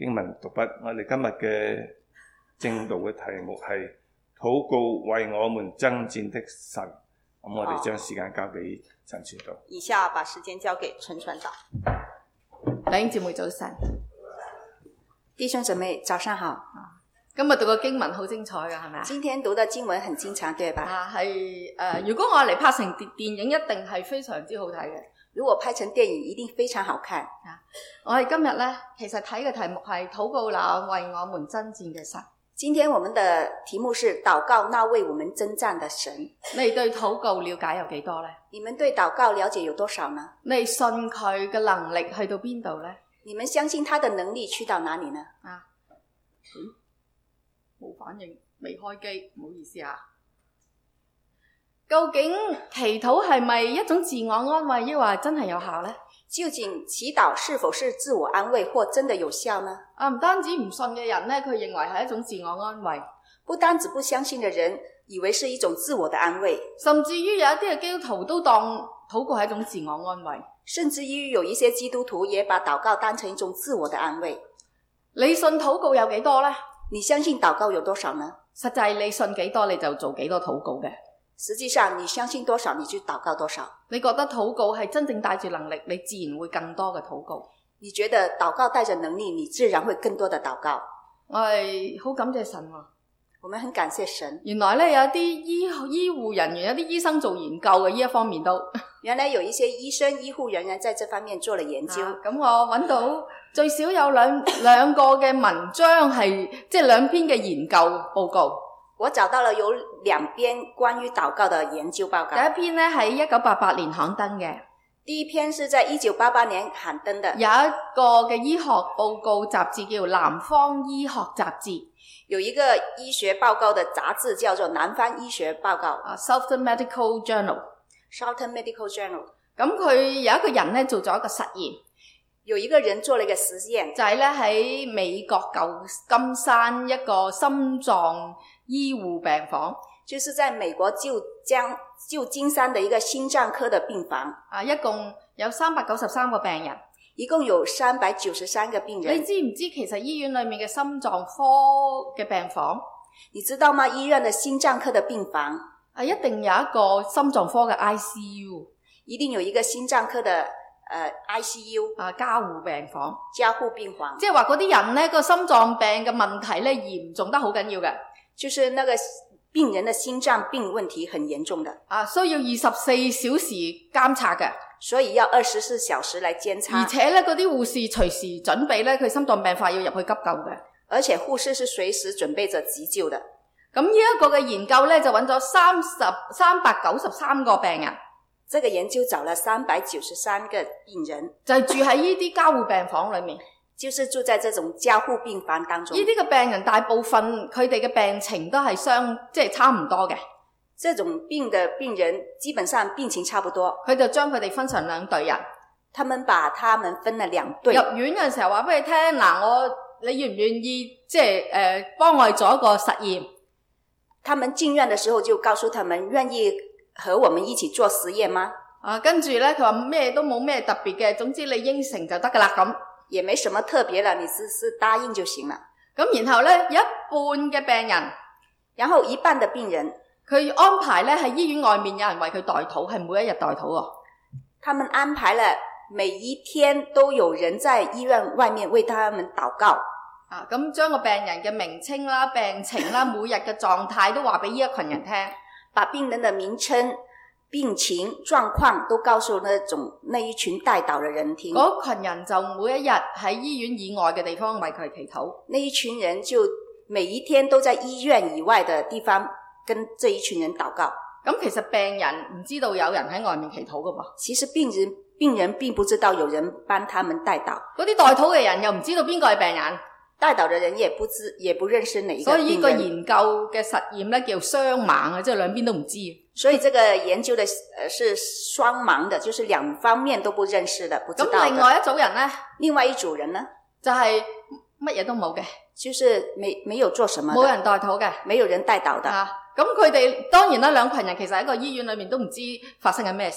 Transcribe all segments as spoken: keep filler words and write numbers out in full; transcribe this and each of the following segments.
經文讀筆。我哋今日嘅正道嘅題目係禱告為我們爭戰的神。咁我哋將時間交俾陳傳道。 以下把時間交給陳傳道。 弟兄姊妹早晨， 弟兄姊妹早上好。 今日讀個經文好精彩㗎，係咪啊？ 今天讀的經文很精彩，對吧？ 啊，係誒、呃，如果我嚟拍成電電影，一定係非常之好睇嘅。 如果拍成電影，一定非常好看。 啊，我哋今日咧，其實睇嘅題目係禱告那為我們爭戰嘅神。 今天我們的題目是禱告那為我們爭戰的神。 你對禱告了解有幾多咧？ 你們對禱告了解有多少呢？ 你信佢嘅能力去到邊度咧？ 你們相信他的能力去到哪裡呢？ 啊，冇、嗯、反應，未開機，唔好意思啊。究竟祈禱係咪一種自我安慰，抑或真係有效呢？ 究竟祈禱是否是自我安慰或真的有效呢？ 啊，唔單止唔信嘅人呢，佢認為係一種自我安慰。 不單止不相信嘅人以為是一種自我的安慰， 甚至於有一啲嘅基督徒都當禱告係一種自我安慰。 甚至於有一些基督徒也把禱告當成一種自我的安慰。 你信禱告有幾多呢？ 你相信禱告有多少呢？ 實際你信幾多你就做幾多禱告嘅。 實際上你相信多少你就禱告多少。 你覺得禱告係真正帶住能力，你自然會更多嘅禱告。 你覺得禱告帶着能力，你自然會更多的禱告。 我係好感謝神啊。 我們很感謝神。 原來咧有啲醫醫護人員，有啲醫生做研究嘅呢一方面都。 原來有一些醫生、醫護人員在這方面做了研究。 咁、啊、我揾到最少有兩兩個嘅文章係，即係兩篇嘅研究報告。 我找到了有兩篇關於禱告的研究報告。 第一篇咧喺一九八八年刊登嘅。 第一篇是在一九八八年刊登的。 有一個嘅醫學報告雜誌叫《南方醫學雜誌》。 有一個醫學報告的雜誌叫做《南方醫學報告》。 啊 ，Southern Medical Journal。Southern Medical Journal。 咁佢有一個人咧做咗一個實驗。 有一個人做了一個實驗， 就係咧喺美國舊金山一個心臟醫護病房， 就是在美國舊江舊金山的一個心臟科的病房。 啊，一共有三百九十三個病人， 一共有三百九十三個病人。 你知唔知其實醫院裏面嘅心臟科嘅病房， 你知道嗎？醫院的心臟科的病房啊，一定有一個心臟科嘅 I C U， 一定有一個心臟科的呃 I C U 啊，加護病房， 加護病房，即係話嗰啲人咧個心臟病嘅問題咧嚴重得好緊要嘅， 就是那個病人的心臟病問題很嚴重的啊，需要二十四小時監察嘅， 所以要二十四小時來監察， 而且咧嗰啲護士隨時準備咧佢心臟病發要入去急救嘅， 而且護士是隨時準備着急救的。 咁呢一個嘅研究咧就揾咗三十三百九十三個病人。 這個研究找了三百九十三個病人， 就係住喺呢啲加護病房裏面， 就是住在這種加護病房當中。 呢啲嘅病人大部分佢哋嘅病情都係相即係差唔多嘅。 這種病的病人基本上病情差不多， 佢就將佢哋分成兩隊人。 他們把他們分了兩隊。 入院嘅時候話俾你聽，嗱，我你願唔願意即係誒幫我哋做一個實驗？ 他們進院的時候就告訴他們願意和我們一起做實驗嗎？ 啊，跟住咧，佢話咩都冇咩特別嘅，總之你應承就得噶啦咁。 也沒什麼特別啦，你只是答應就行了。 咁然後咧，有一半嘅病人， 然後一半的病人， 佢安排咧喺醫院外面有人為佢代禱，係每一日代禱喎。 他們安排了每一天都有人在醫院外面為他們禱告。 啊，咁將個病人嘅名稱啦、病情啦、每日嘅狀態都話俾呢一群人聽。 把病人的名稱、病情、狀況都告訴那種那一群代禱的人聽。 嗰群人就每一日喺醫院以外嘅地方為佢祈禱。 那一群人就每一天都在醫院以外的地方跟這一群人禱告。 咁其實病人唔知道有人喺外面祈禱㗎噃。 其實病人病人並不知道有人幫他們代禱。 嗰啲代禱嘅人又唔知道邊個係病人。 代禱的人也不知也不認識哪一個病人。所以呢個研究嘅實驗咧叫雙盲啊，即係兩邊都唔知。 所以這個研究的呃是雙盲的，就是兩方面都不認識的，不知道的。 咁另外一組人呢？ 另外一組人呢？ 就係乜嘢都冇嘅， 就是沒沒有做什麼的， 冇人代禱嘅， 沒有人代禱的。 啊，咁佢哋當然啦，兩群人其實喺個醫院裏面都唔知發生緊咩事。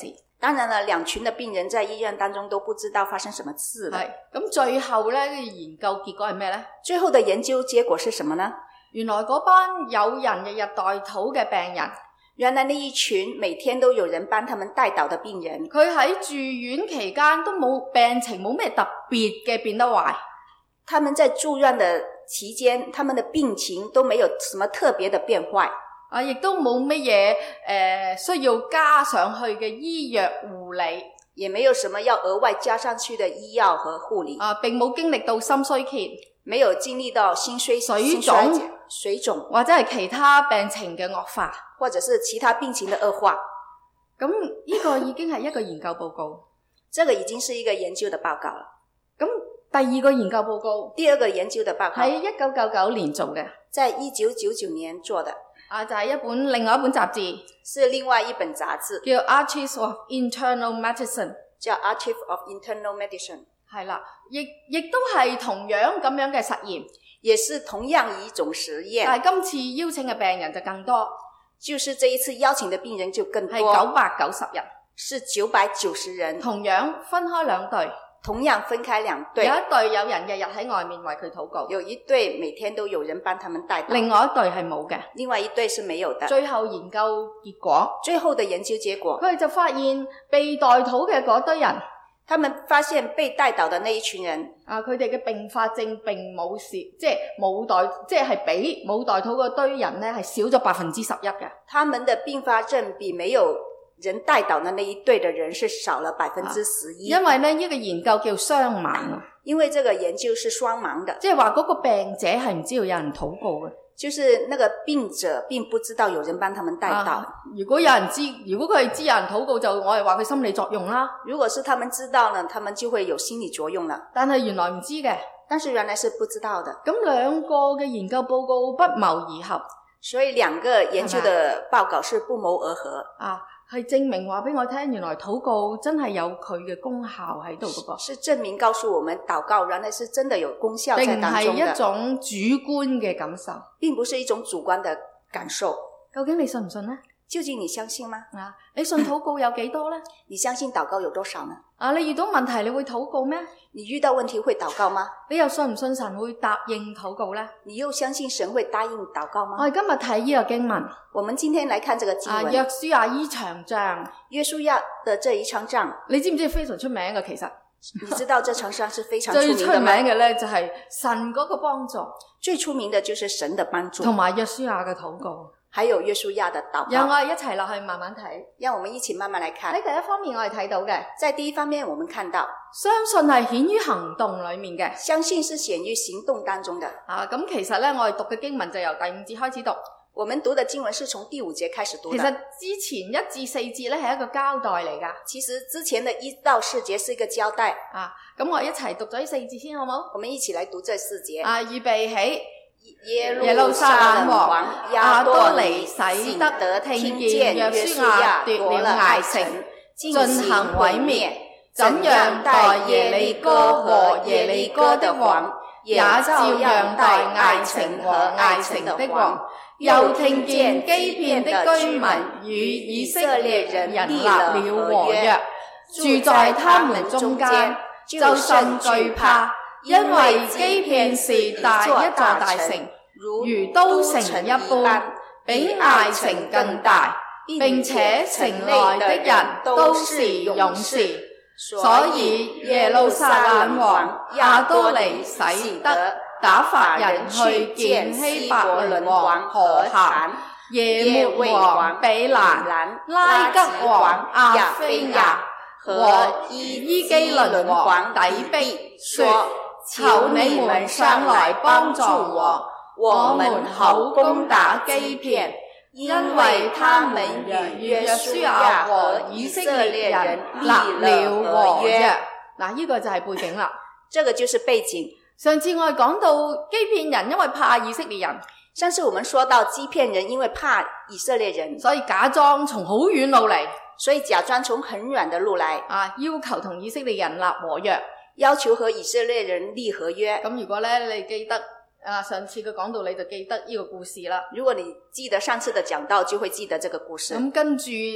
當然了，兩群的病人在醫院當中都不知道發生什麼事了。 係咁最後咧嘅研究結果係咩咧？ 最後的研究結果是什麼呢？ 原來嗰班有人日日代禱嘅病人， 原來那一群每天都有人幫他們代禱的病人， 佢喺住院期間都冇病情冇咩特別嘅變得壞。 他們在住院的期間，他們的病情都沒有什麼特別的變壞。 啊，亦都冇乜嘢誒需要加上去嘅醫藥護理， 也沒有什麼要額外加上去的醫藥和護理。 啊，並冇經歷到心衰竭， 沒有經歷到心衰水心衰腫、 水腫或者係其他病情嘅惡化。 或者是其他病情的惡化。 咁呢個已經係一個研究報告。 這個已經是一個研究的報告了。 咁第二個研究報告， 第二個研究的報告喺一九九九年做嘅， 在一九九九年做的。 啊，就係一本另外一本雜誌， 是另外一本雜誌， 叫 Archives of Internal Medicine， 叫 Archives of Internal Medicine。 係啦，亦亦都係同樣咁樣嘅實驗， 也是同樣一種實驗。 但係今次邀請嘅病人就更多， 就是這一次邀請的病人就更多， 係九百九十人， 是九百九十人， 同樣分開兩隊。 同樣分開兩隊， 有一隊有人日日喺外面為佢禱告， 有一隊每天都有人幫他們代禱， 另外一隊係冇嘅， 另外一隊是沒有的。 最後研究結果， 最後的研究結果， 佢哋就發現被代禱嘅嗰堆人， 他們發現被代禱的那一群人， 啊，佢哋嘅併發症並冇少，即係冇代，即係比冇代禱嗰堆人咧係少咗百分之十一嘅。 他們的併發症比沒有人代禱的那一隊的人是少了百分之十一。 因為咧呢、這個研究叫雙盲啊， 因為這個研究是雙盲的， 即係話嗰個病者係唔知道有人禱告嘅， 就是那個病者並不知道有人幫他們代禱。 啊、如果有人知，如果佢係知有人禱告，就我哋話佢心理作用啦。 如果是他們知道呢，他們就會有心理作用了。 但係原來唔知嘅， 但是原來是不知道的。 咁兩個嘅研究報告不謀而合， 所以兩個研究的報告是不謀而合啊。係證明話俾我聽，原來禱告真係有佢嘅功效喺度嗰個， 是證明告訴我們禱告原來是真的有功效在當中的， 並唔係一種主觀嘅感受， 並不是一種主觀的感受。 究竟你信唔信呢？ 究竟你相信嗎？ 啊，你信禱告有幾多呢？ 你相信禱告有多少呢？ 啊，你遇到問題你會禱告咩？ 你遇到問題會禱告嗎？ 你又信唔信神會答應禱告呢？ 你又相信神會答應禱告嗎？ 我哋今日睇呢個經文， 我們今天來看這個經文。 啊，約書亞呢場仗， 約書亞的這一場仗， 你知唔知非常出名嘅？其實你知道這場仗是非常出名的嗎？ 最出名嘅咧就係神嗰個幫助， 最出名的就是神的幫助， 同埋約書亞嘅禱告。 還有約書亞的禱告。 讓我哋一齊落去慢慢睇。 讓我們一起慢慢來看。 喺第一方面我哋睇到嘅， 在第一方面我們看到， 相信係顯於行動裏面嘅， 相信是顯於行動當中的。 啊，咁其實咧我哋讀嘅經文就由第五節開始讀。 我們讀的經文是從第五節開始讀的。 其實之前一至四節咧係一個交代嚟噶。 其實之前的一到四節是一個交代。 啊，咁我一齊讀咗呢四節先好冇？ 我們一起來讀這四節。 啊，預備起。 耶路撒冷王亞多尼洗德聽見約書亞奪了艾城，進行毀滅，怎樣待耶利哥和耶利哥的王，也照樣待艾城和艾城的王。又聽見基遍的居民與以色列人立了和約，住在他們中間，就甚懼怕，因為基遍是大一座大城，如都城一般，比艾城更大，並且城內的人都是勇士，所以耶路撒冷王亞多尼洗德打發人去見希伯倫王何罕、耶末王比蘭、拉吉王亞非亞和伊基倫王底璧，說：求你們上來幫助我，我們好攻打基遍，因為他們與約書亞和以色列人立了和約。 嗱，呢個就係背景啦。 這個就是背景。 上次我哋講到基遍人因為怕以色列人， 上次我們說到基遍人因為怕以色列人， 所以假裝從好遠路嚟， 所以假裝從很遠的路來啊，要求同以色列人立和約， 要求和以色列人立和約。 咁如果咧你記得啊上次嘅講道，你就記得呢個故事啦。 如果你記得上次的講道，就會記得這個故事。 咁跟住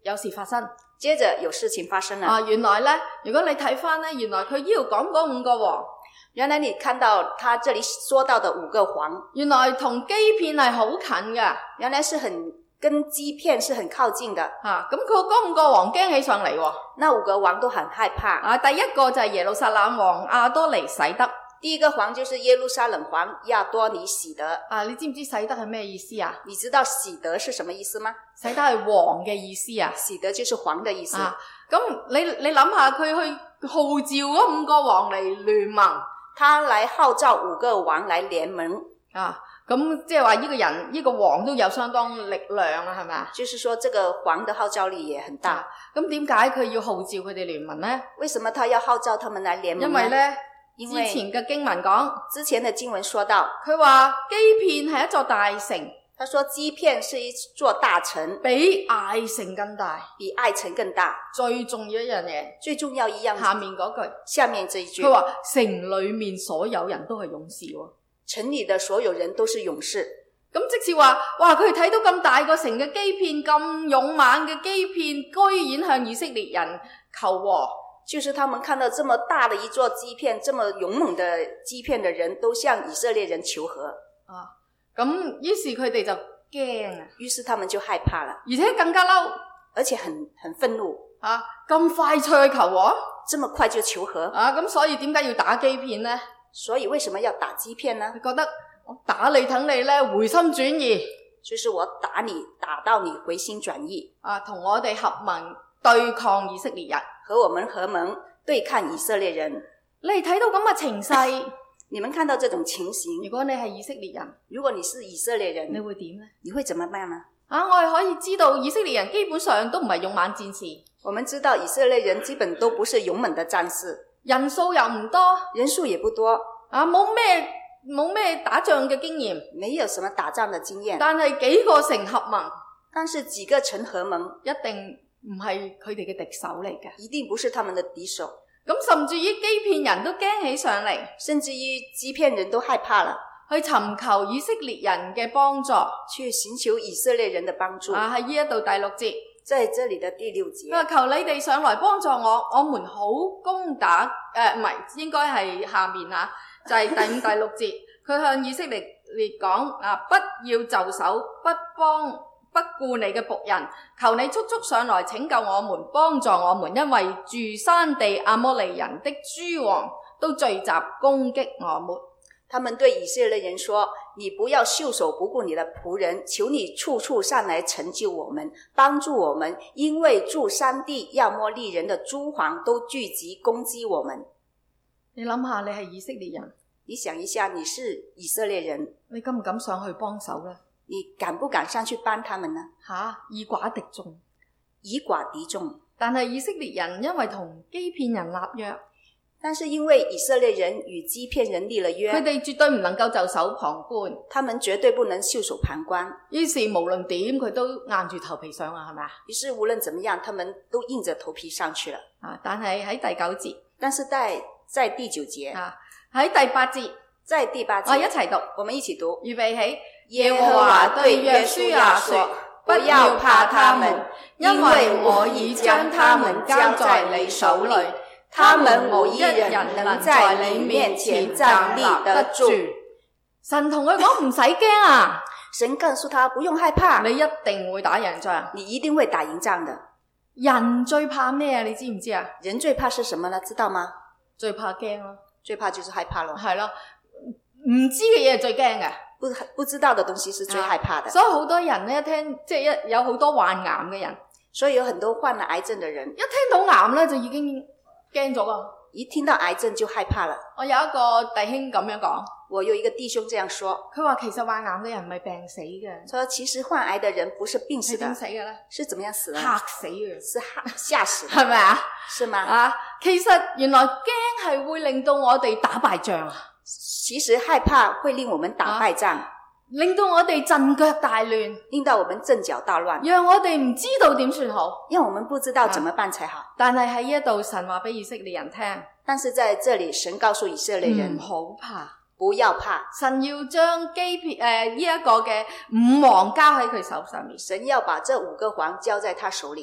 有事發生。 接着有事情發生了。 啊，原來咧，如果你睇翻咧，原來佢呢度講嗰五個王， 原來你看到他這裡說到的五個王， 原來同基遍係好近嘅。 原來是很跟基遍是很靠近的。 啊，咁佢嗰五個王驚起上嚟喎。 那五個王都很害怕。 啊，第一個就係耶路撒冷王亞多尼洗德。 第一個王就是耶路撒冷王亞多尼洗德。 啊，你知唔知洗德係咩意思啊？ 你知道洗德是什麼意思嗎？ 洗德係王嘅意思啊。 洗德就是王的意思。 啊，咁你你諗下，佢去號召嗰五個王嚟聯盟， 他來號召五個王來聯盟。 啊，咁即係話呢個人呢個王都有相當力量啊，係咪啊？ 就是說這個王的號召力也很大。 咁點解佢要號召佢哋聯盟呢？ 為什麼他要號召他們來聯盟呢？ 因為咧， 因為之前嘅經文講， 之前的經文說到， 佢話基遍係一座大城， 他說基遍是一座大城， 比艾城更大， 比艾城更大。 最重要一樣嘢， 最重要一樣， 下面嗰句， 下面這一句， 佢話城裏面所有人都係勇士喎。 城裏的所有人都是勇士。 咁即是話，哇！佢哋睇到咁大個城嘅基遍，咁勇猛嘅基遍，居然向以色列人求和。 就是他們看到這麼大的一座基遍，這麼勇猛的基遍的人都向以色列人求和。 啊，咁於是佢哋就驚啊， 於是他們就害怕了， 而且更加嬲， 而且很很憤怒。 啊，咁快脆去求和？ 這麼快就求和？ 啊，咁所以點解要打基遍呢？ 所以為什麼要打基遍呢？ 佢覺得我打你等你咧回心轉意， 就是我打你打到你回心轉意。 啊，同我哋合盟對抗以色列人， 和我們合盟對抗以色列人。 你睇到咁嘅情勢， 你們看到這種情形， 如果你係以色列人， 如果你是以色列人， 你會點呢？ 你會怎麼辦呢？ 啊，我哋可以知道以色列人基本上都唔係勇猛戰士。 我們知道以色列人基本都不是勇猛的戰士， 人數又唔多， 人數也不多， 啊，冇咩冇咩打仗嘅經驗， 沒有什麼打仗的經驗。 但係幾個城合盟， 但是幾個城合盟， 一定唔係佢哋嘅敵手嚟嘅， 一定不是他們的敵手。 咁甚至於基遍人都驚起上嚟， 甚至於基遍人都害怕了， 去尋求以色列人嘅幫助， 去尋求以色列人的幫助。 啊，喺呢一度第六節， 在這裡的第六節， 佢話求你哋上來幫助我，我們好攻打，誒唔係，應該係下面啊，就係、是、第五、第六節，佢向以色列列講啊，不要就手，不幫不顧你嘅僕人，求你速速上來拯救我們，幫助我們，因為住山地亞摩利人的諸王都聚集攻擊我們。 他們對以色列人說，你不要袖手不顧你的僕人，求你處處上來成就我們，幫助我們，因為住山地亞摩利人的諸王都聚集攻擊我們。 你諗下，你係以色列人， 你想一下，你是以色列人， 你敢唔敢上去幫手呢？ 你敢不敢上去幫他們呢？ 吓，以寡敵眾， 以寡敵眾。 但係以色列人因為同基遍人立約， 但是因為以色列人與基遍人立了約， 佢哋絕對唔能夠袖手旁觀， 他們絕對不能袖手旁觀。 於是無論點佢都硬住頭皮上啊，係咪啊？ 於是無論怎麼樣，他們都硬着頭皮上去了。 啊！但係喺第九節， 但是在在第九節啊，喺第八節， 在第八節， 我一齊讀， 我們一起讀。 預備起。 耶和華對約書亞說：不要怕他們，因為我已將他們交在你手裏，他們無一人能在你面前站立得住。 神同佢講唔使驚啊！ 神告訴他不用害怕， 你一定會打贏仗， 你一定會打贏仗的。 人最怕咩啊？你知唔知啊？ 人最怕是什麼呢？知道嗎？ 最怕驚咯， 最怕就是害怕咯。 係咯，唔知嘅嘢係最驚嘅。 不不知道的東西是最害怕的， 啊、所以好多人咧，一聽即係一有好多患癌嘅人， 所以有很多患了癌症的人， 一聽到癌咧就已經驚咗啊！ 一聽到癌症就害怕了。 我有一個弟兄咁樣講， 我有一個弟兄這樣說， 佢話其實患癌嘅人唔係病死嘅， 說其實患癌的人不是病死的， 係點死嘅咧？ 是怎麼樣死的？ 嚇死嘅， 是嚇嚇死的， 係咪啊？ 是嗎？ 啊，其實原來驚係會令到我哋打敗仗啊！ 其實害怕會令我們打敗仗，啊、 令到我哋陣腳大亂， 令到我們陣腳大亂， 讓我哋唔知道點算好， 讓我們不知道怎麼辦才好。啊、 但係喺呢一度神話俾以色列人聽， 但是在這裡神告訴以色列人唔好怕， 不要怕。 神要將基遍誒呢一個嘅五王交喺佢手上面， 神要把這五個王交在他手裡。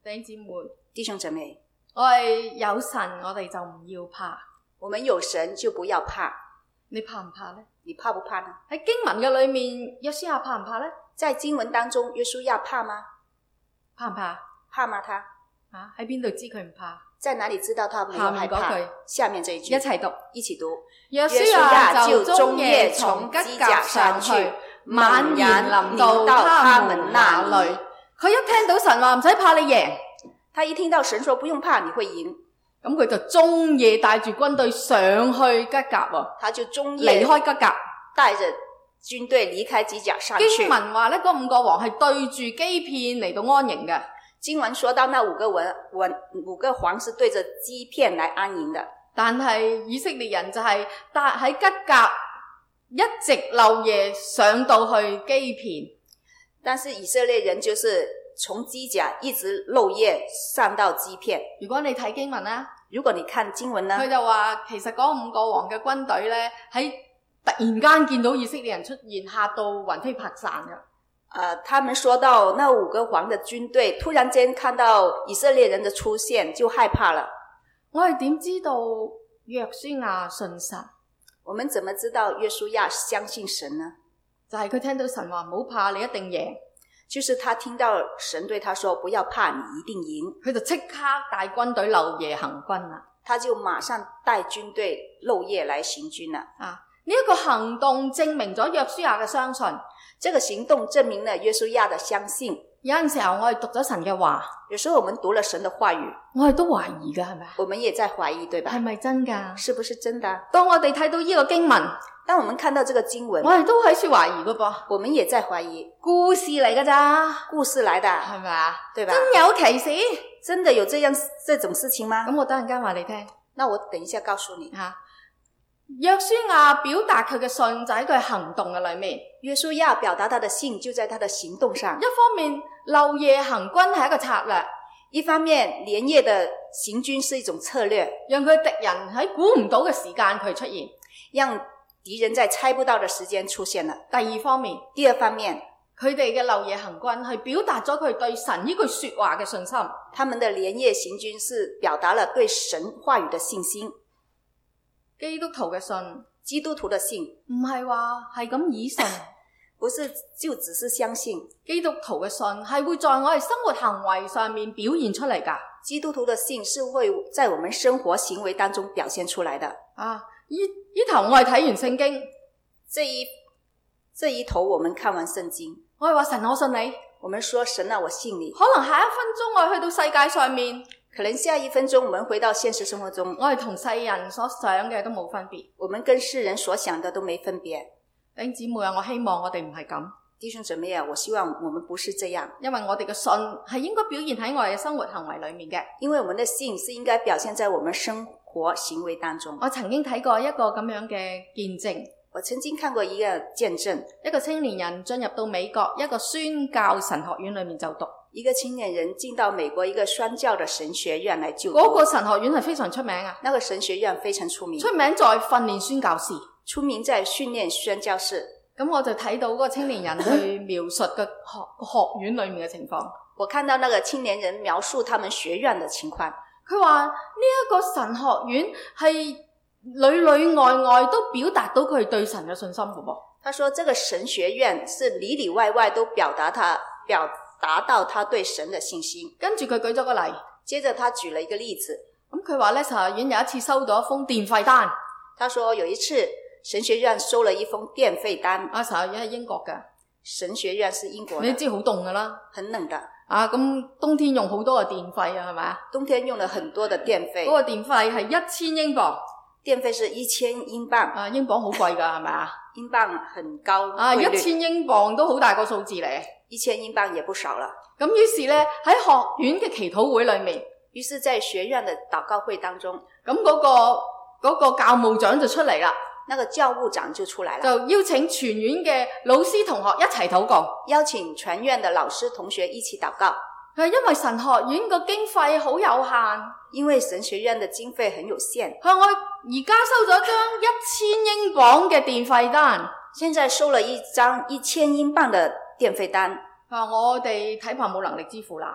弟兄姊妹， 弟兄姊妹， 我係有神，我哋就唔要怕。 我們有神就不要怕。 你怕唔怕呢？ 你怕不怕呢？ 喺經文嘅裏面，約書亞怕唔怕呢？ 在經文當中，約書亞怕嗎？ 怕唔怕？ 怕嗎他？ 啊，喺邊度知佢唔怕？ 在哪裡知道他沒有害怕？ 下面嗰句， 下面這一句， 一齊讀， 一起讀。 約書亞就終夜從吉甲上去，猛然臨到他們那裡。佢一聽到神話唔使怕你贏， 他一聽到神說不用怕你會贏， 咁佢就終夜帶住軍隊上去吉甲喎， 他就終夜離開吉甲， 帶着軍隊離開吉甲上去。 經文話呢，嗰五個王係對住基遍嚟到安營嘅。 經文說到那五個王，五個王是對着基遍來安營的， 但係以色列人就係帶喺吉甲一直漏夜上到去基遍。 但是以色列人就是從基甲一直漏夜上到基遍。 如果你睇經文呢， 如果你看經文呢， 佢就話其實嗰五個王嘅軍隊呢，喺突然間見到以色列人出現，嚇到魂飛魄散嘅。 呃，他們說到那五個王的軍隊突然間看到以色列人的出現就害怕了。 我哋點知道約書亞信神？ 我們怎麼知道約書亞相信神呢？ 就係佢聽到神話唔好怕，你一定贏。 就是他聽到神對他說不要怕，你一定贏， 佢就即刻帶軍隊漏夜行軍啦。 他就馬上帶軍隊漏夜來行軍了。 啊，呢一個行動證明咗約書亞嘅相信。 這個行動證明了約書亞的相信。 有陣時候我哋讀咗神嘅話， 有時候我們讀了神的話語， 我哋都懷疑㗎，係咪？ 我們也在懷疑，對吧？ 係咪真㗎？ 是不是真的？ 當我哋睇到呢個經文， 當我們看到這個經文， 我哋都喺處懷疑㗎噃。 我們也在懷疑， 故事嚟㗎咋？ 故事來的， 係咪啊？ 對吧？ 真有其事？ 真的有這樣這種事情嗎？ 咁我等陣間話你聽。 那我等一下告訴你。 吓，約書亞表達佢嘅信就喺佢行動嘅裏面。 約書亞表達他的信就在他的行動上。 一方面漏夜行軍係一個策略， 一方面連夜的行軍是一種策略， 讓佢敵人喺估唔到嘅時間佢出現， 讓敵人在猜不到的時間出現了。 第二方面， 第二方面， 佢哋嘅漏夜行軍係表達咗佢對神呢句說話嘅信心。 他們的連夜行軍是表達了對神話語的信心。 基督徒嘅信， 基督徒的信唔係話係咁以信， 不是就只是相信。 基督徒嘅信係會在我哋生活行為上面表現出嚟㗎。 基督徒的信是會在我們生活行為當中表現出來的。 啊，呢呢頭我係睇完聖經， 這一這一頭我們看完聖經， 我係話神，我信你。 我們說神啊，我信你。 可能下一分鐘我去到世界上面， 可能下一分鐘我們回到現實生活中， 我哋同世人所想嘅都冇分別， 我們跟世人所想的都沒分別。 弟兄姊妹啊，我希望我哋唔係咁。 弟兄姊妹啊，我希望我們不是這樣， 因為我哋嘅信係應該表現喺我哋嘅生活行為裏面嘅。 因為我們的信是應該表現在我們生活行為當中。 我曾經睇過一個咁樣嘅見證， 我曾經看過一個見證， 一個青年人進入到美國一個宣教神學院裏面就讀。 一個青年人進到美國一個宣教的神學院來就讀。 嗰個神學院係非常出名啊， 那個神學院非常出名， 出名在訓練宣教士， 出名在訓練宣教士。 咁我就睇到嗰個青年人去描述個學學院裏面嘅情況。 我看到那個青年人描述他們學院的情況。 佢話呢一個神學院係裏裏外外都表達到佢對神嘅信心嘅噃。 他說這個神學院是裏裏外外都表達他表達到他對神的信心。 跟住佢舉咗個例， 接着他舉了一個例子。 咁佢話咧，神學院有一次收到一封電費單。 他說有一次神學院收了一封電費單。 啊，神學院係英國嘅， 神學院是英國的， 你知好凍噶啦， 很冷的。 啊，咁冬天用好多嘅電費啊，係咪啊？ 冬天用了很多的電費。 嗰個電費係一千英鎊。 電費是一千英鎊。 啊，英鎊好貴噶，係咪啊？ 英鎊很高。 啊，一千英鎊都好大個數字嚟。 一千英鎊也不少了。 咁於是咧喺學院嘅祈禱會裏面， 於是在學院的禱告會當中， 咁嗰個嗰個教務長就出嚟啦。 那個教務長就出來了， 就邀請全院嘅老師同學一齊禱告， 邀請全院的老師同學一起禱告。 係因為神學院個經費好有限， 因為神學院的經費很有限。 佢話我而家收咗張一千英鎊嘅電費單， 現在收了一張一千英鎊的電費單。 佢話我哋睇怕冇能力支付啦。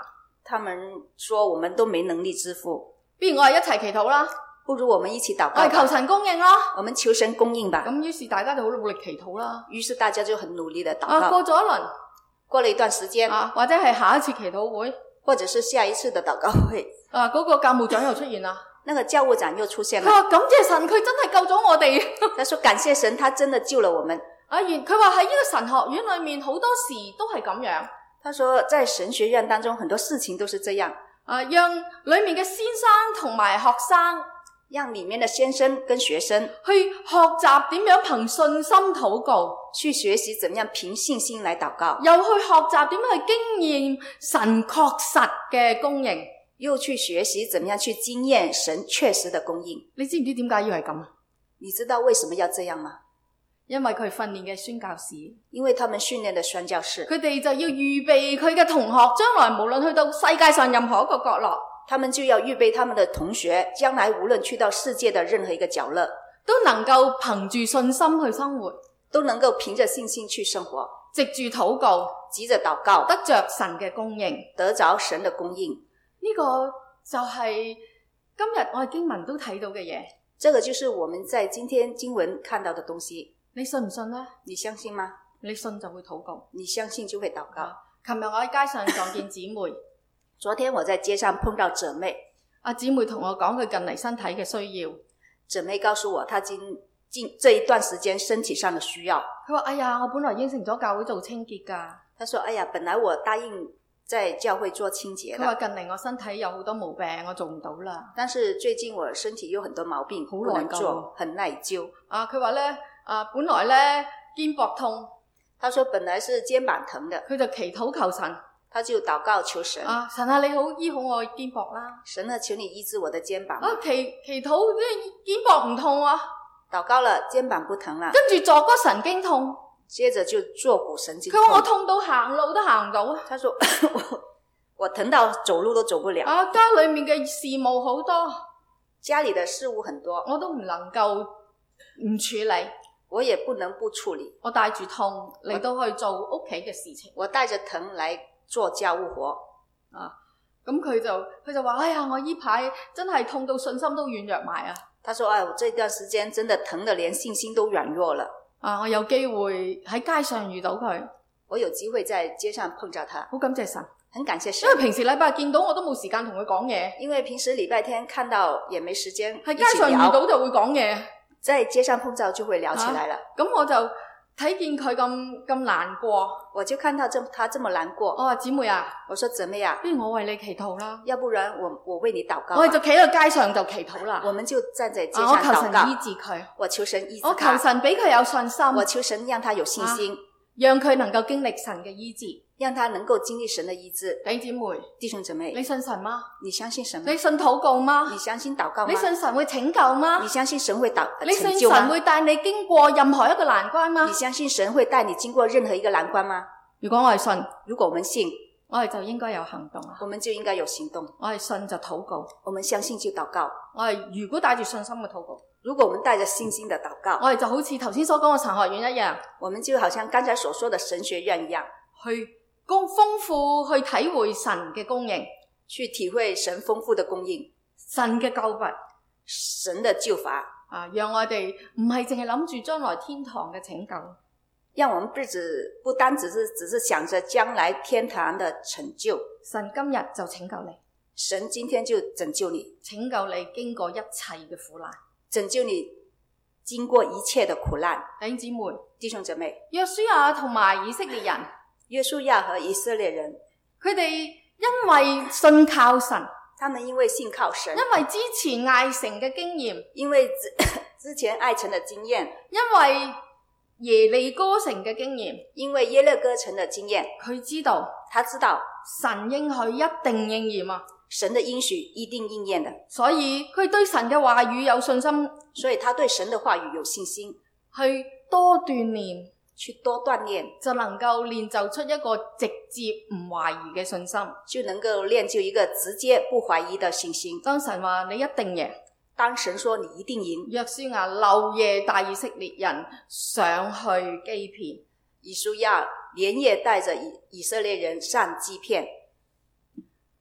他們說我們都沒能力支付， 不如我哋一齊祈禱啦， 不如我們一起禱我哋求告吧， 神供應啦。 我們求神供應吧。 咁於是大家就好努力祈禱啦。 於是大家就很努力的禱啊，過告。 咗一輪過了一段時間， 啊，或者係下一次祈禱會， 或者是下一次的禱告會， 啊，嗰、個教務長又出現啦。 那個教務長又出現佢了。 話感謝神，佢真係救咗我哋。 他說感謝神，他真的救了我們。 啊，原佢話喺呢個神學院裏面好多事都係咁樣。 他說在神學院當中很多事情都是這樣， 啊，讓裏面嘅先生同埋學生讓裡面的先生跟學生去學習點樣憑信心禱告， 去學習怎麼樣憑信心來禱告， 又去學習點樣去經驗神確實嘅供應。 又去學習怎麼樣去經驗神確實的供應。 你知唔知點解要係咁？ 你知道為什麼要這樣嗎？ 因為佢訓練嘅宣教士， 因為他們訓練的宣教士， 佢哋就要預備佢嘅同學，將來無論去到世界上任何一個角落， 他們就要預備他們的同學，將來無論去到世界的任何一個角落， 都能夠憑住信心去生活， 都能夠憑着信心去生活， 藉住禱告， 急着禱告， 得着神嘅供應。 得着神的供應。 呢個就係今日我哋經文都睇到嘅嘢。 這個就是我們在今天經文看到的東西。 你信唔信呢？ 你相信嗎？ 你信就會禱告。 你相信就會禱告。 琴日我喺街上撞見姊妹， 昨天我在街上碰到姊妹， 阿姊妹同我講佢近嚟身體嘅需要。 姊妹告訴我，她今近這一段時間身體上的需要。 佢話：哎呀，我本來應承咗教會做清潔㗎。 她說：哎呀，本來我答應在教會做清潔的。 佢話近嚟我身體有好多毛病，我做唔到啦。 但是最近我身體有很多毛病， 好不能內疚做，很內疚。 啊，佢話咧，啊，本來咧肩膊痛， 她說本來是肩膀疼的， 佢就祈禱求神。 她就禱告求神。 啊，神啊，你好醫好我肩膊啦。 神啊，求你醫治我的肩膀。 啊，祈祈禱啲肩膊唔痛啊， 禱告了，肩膀不疼了， 跟住坐骨神經痛。 接着就坐骨神經佢話我痛。 痛到行路都行唔到。 她說我我疼到走路都走不了。 啊，家裏面嘅事務好多， 家裏的事務很多， 我都唔能夠唔處理。 我也不能不處理。 我帶住痛嚟到去做屋企嘅事情。 我帶着疼來做家務活。 啊，咁佢就佢就話：哎呀，我依排真係痛到信心都軟弱埋啊！ 他說：哎，我這段時間真的疼得連信心都軟弱了。 啊，我有機會喺街上遇到佢， 我有機會在街上碰着他， 好感謝神。 很感謝神。 因為平時禮拜見到我都冇時間同佢講嘢， 因為平時禮拜天看到也沒時間喺街上遇到就會講嘢， 在街上碰到就會聊起來了。 咁、啊、我就睇見佢咁咁難過， 我就看到這他這麼難過。 我話姊妹啊， 我說姊妹啊， 不如我為你祈禱啦。 要不然我我為你禱告。 我哋就企喺街上就祈禱啦。 我們就站在街上啊、我求禱告。 神醫治佢， 我求神醫治他。 我求神俾佢有信心， 我求神讓他有信心， 啊、讓佢能夠經歷神嘅醫治， 讓他能夠經歷神的醫治。 弟兄姊妹， 弟兄姊妹， 你信神嗎？ 你相信神嗎？ 你信禱告嗎？ 你相信禱告嗎？ 你信神會拯救嗎？ 你相信神會禱你信拯救嗎？ 神會帶你經過任何一個難關嗎？ 你相信神會帶你經過任何一個難關嗎？ 如果我係信， 如果我們信， 我哋就應該有行動啊！ 我們就應該有行動。 我係信就禱告， 我們相信就禱告。 我係如果帶住信心嘅禱告， 如果我們帶着信心的禱告， 我哋就好似頭先所講嘅神學院一樣， 我們就好像剛才所說的神學院一樣， 去供豐富去體會神嘅供應， 去體會神豐富的供應， 神嘅救拔， 神的救罰啊！讓我哋唔係淨係諗住將來天堂嘅拯救， 讓我們不只不單只是只是想着將來天堂的成就， 神今日就拯救你， 神今天就拯救你， 拯救你經過一切嘅苦難， 拯救你經過一切的苦難。 弟兄姊妹， 弟兄姊妹， 約書亞同埋以色列人， 約書亞和以色列人， 佢哋因為信靠神， 他們因為信靠神， 因為之前艾城嘅經驗， 因為之前艾城的經驗， 因為耶利哥城嘅經驗， 因為耶利哥城的經驗， 佢知道他知道神應許一定應驗啊！ 神的應許一定應驗的， 所以佢對神嘅話語有信心， 所以他對神的話語有信心， 去多鍛煉， 去多鍛煉， 就能夠練就出一個直接唔懷疑嘅信心， 就能夠練就一個直接不懷疑的信心。 當神話你一定贏， 當神說你一定贏， 約書亞漏夜帶以色列人上去基遍， 以書亞連夜帶着以以色列人上基遍。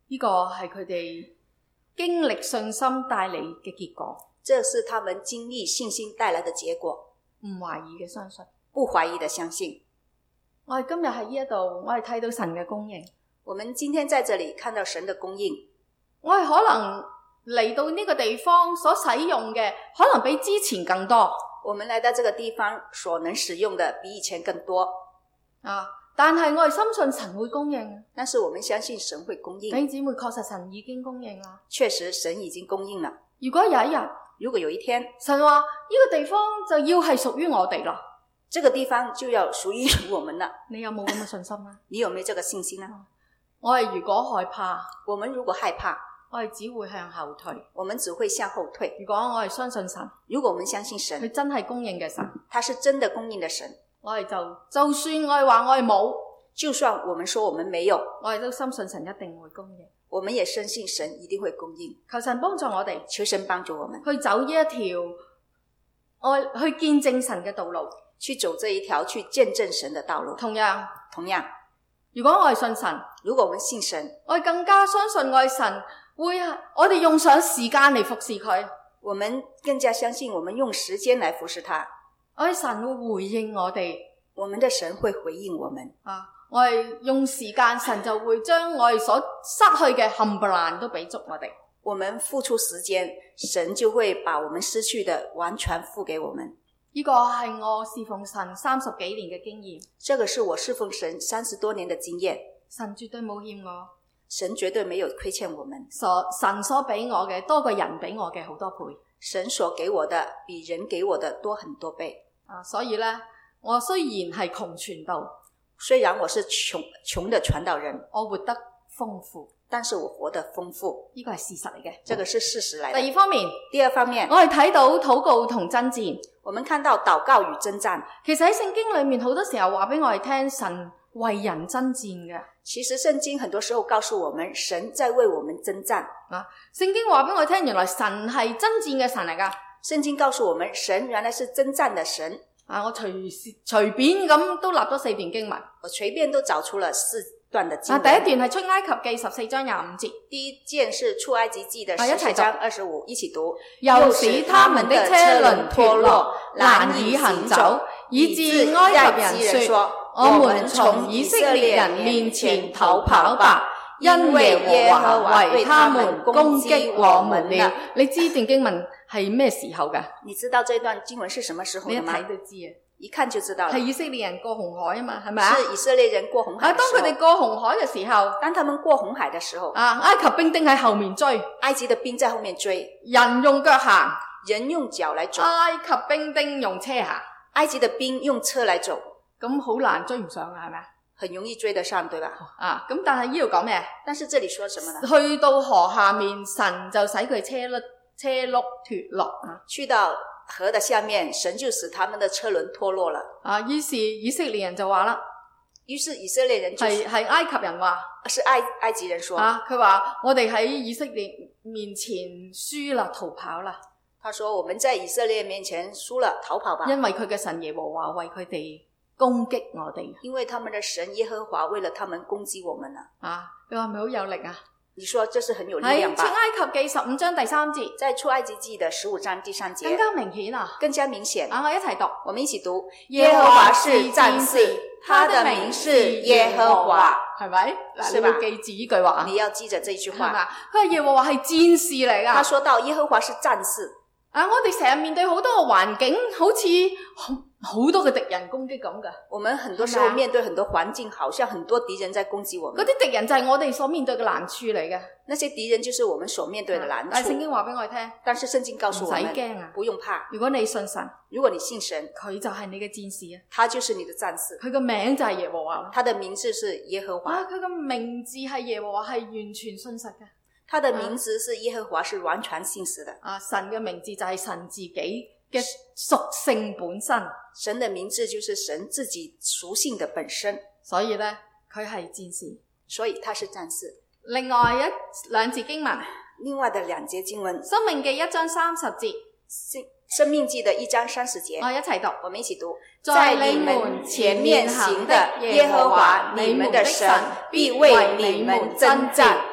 呢個係佢哋經歷信心帶嚟嘅結果。 這是他們經歷信心帶來的結果。 唔懷疑嘅相信， 不懷疑的相信。 我哋今日喺呢一度，我哋睇到神嘅供應。 我們今天在這裡看到神的供應。 我哋可能嚟到呢個地方所使用嘅，可能比之前更多。 我們來到這個地方所能使用的比以前更多。 啊！但係我哋深信神會供應。 但是我們相信神會供應。 弟兄姊妹，確實神已經供應啦。 確實神已經供應了。 如果有一日， 如果有一天， 神話呢個地方就要係屬於我哋啦， 這個地方就要屬於我們了。 你有冇咁嘅信心啊？ 你有沒有這個信心呢？ 我哋如果害怕， 我們如果害怕， 我哋只會向後退。 我們只會向後退。 如果我哋相信神， 如果我們相信神， 佢真係供應嘅神， 他是真的供應的神， 我哋就就算我哋話我哋冇， 就算我們說我們沒有， 我哋都深信神一定會供應。 我們也深信神一定會供應。 求神幫助我哋， 求神幫助我們去走呢一條我去見證神嘅道路， 去走這一條去見證神的道路。 同樣， 同樣， 如果我哋信神， 如果我們信神， 我哋更加相信我哋神會，我哋用上時間嚟服侍佢。 我們更加相信我們用時間來服侍他。 我哋神會回應我哋， 我們的神會回應我們。 啊，我哋用時間，神就會將我哋所失去嘅冚唪唥都俾足我哋。 我們付出時間，神就會把我們失去的完全付給我們。 呢個係我侍奉神三十幾年嘅經驗。 這個是我侍奉神三十多年的經驗。 神絕對冇欠我， 神絕對沒有虧欠我們。 所神所俾我嘅多過人俾我嘅好多倍。 神所給我的比人給我的多很多倍。 啊，所以呢，我雖然係窮傳道， 雖然我是窮窮的傳道人， 我活得豐富， 但是我活得豐富， 呢個係事實嚟嘅。 這個是事實來的。 第二方面， 第二方面， 我哋睇到禱告同爭戰。 我們看到禱告與爭戰。 其實喺聖經裏面好多時候話俾我哋聽，神為人爭戰嘅。 其實聖經很多時候告訴我們，神在為我們爭戰。 啊，聖經話俾我哋聽，原來神係爭戰嘅神嚟噶。 聖經告訴我們，神原來是爭戰的神。 啊，我隨隨便咁都立咗四段經文， 我隨便都找出了四段的經文。 啊，第一段係出埃及記十四章廿五節， 第一件是出埃及記的啊， 十四章二十五，一起讀。 又使他們的車輪脫落，難以行走，以致埃及人說：我們從以色列人面前逃跑吧，因耶和華為他們攻擊我們了。你知段經文係咩時候㗎？ 你知道這段經文是什麼時候的嗎？ 你一睇都知啊， 一看就知道了。 係以色列人過紅海啊嘛，係咪啊？ 是以色列人過紅海。 啊，當佢哋過紅海嘅時候， 當他們過紅海的時候， 啊，埃及兵丁喺後面追， 埃及的兵在後面追， 人用腳行， 人用腳來走， 埃及兵丁用車行， 埃及的兵用車來走， 咁好難追唔上啊，係咪啊？ 很容易追得上，對吧？ 啊，咁但係呢度講咩？ 但是這裡說什麼呢？ 去到河下面，神就使佢車轆車轆脫落啊！ 去到河的下面，神就使他們的車輪脫落了。 啊，於是以色列人就話啦， 於是以色列人就係係埃及人話， 是埃埃及人說啊，佢話我哋喺以色列面前輸啦，逃跑啦。 他說我們在以色列面前輸了，逃跑吧。 因為佢嘅神耶和華為佢哋攻擊我哋， 因為他們的神耶和華為了他們攻擊我們了。 啊，你話係咪好有力啊？ 你說這是很有力量吧？ 喺出埃及記十五章第三節， 在出埃及記的十五章第三節， 更加明顯啊！ 更加明顯啊，我一齊讀， 我們一起讀。 耶和華是戰士，他的名是耶和華，係咪？嗱，你要記住呢句話， 你要記着這句話。 係嘛？佢話耶和華係戰士嚟噶。 他說到耶和華是戰士。 啊，我哋成日面對好多個環境，好似好多嘅敵人攻擊咁噶。 我們很多時候面對很多環境，好像很多敵人在攻擊我們。 嗰啲敵人就係我哋所面對嘅難處嚟嘅。 那些敵人就是我們所面對的難處。 但係聖經話俾我哋聽， 但是聖經告訴我們， 唔使驚啊， 不用怕。 如果你信神， 如果你信神， 佢就係你嘅戰士啊， 他就是你的戰士。 佢個名就係耶和華， 他的名字是耶和華。 啊，佢個名字係耶和華，係完全信實嘅。 他的名字是耶和華，是完全信實的。 啊，神嘅名字就係神自己嘅屬性本身。 神的名字就是神自己屬性的本身。 所以呢，佢係戰士。 所以他是戰士。 另外一兩節經文， 另外的兩節經文， 申命記一章三十節， 申命記的一章三十節， 我一齊讀， 我們一起讀。 在你們前面行的耶和華你們的神必為你們爭戰。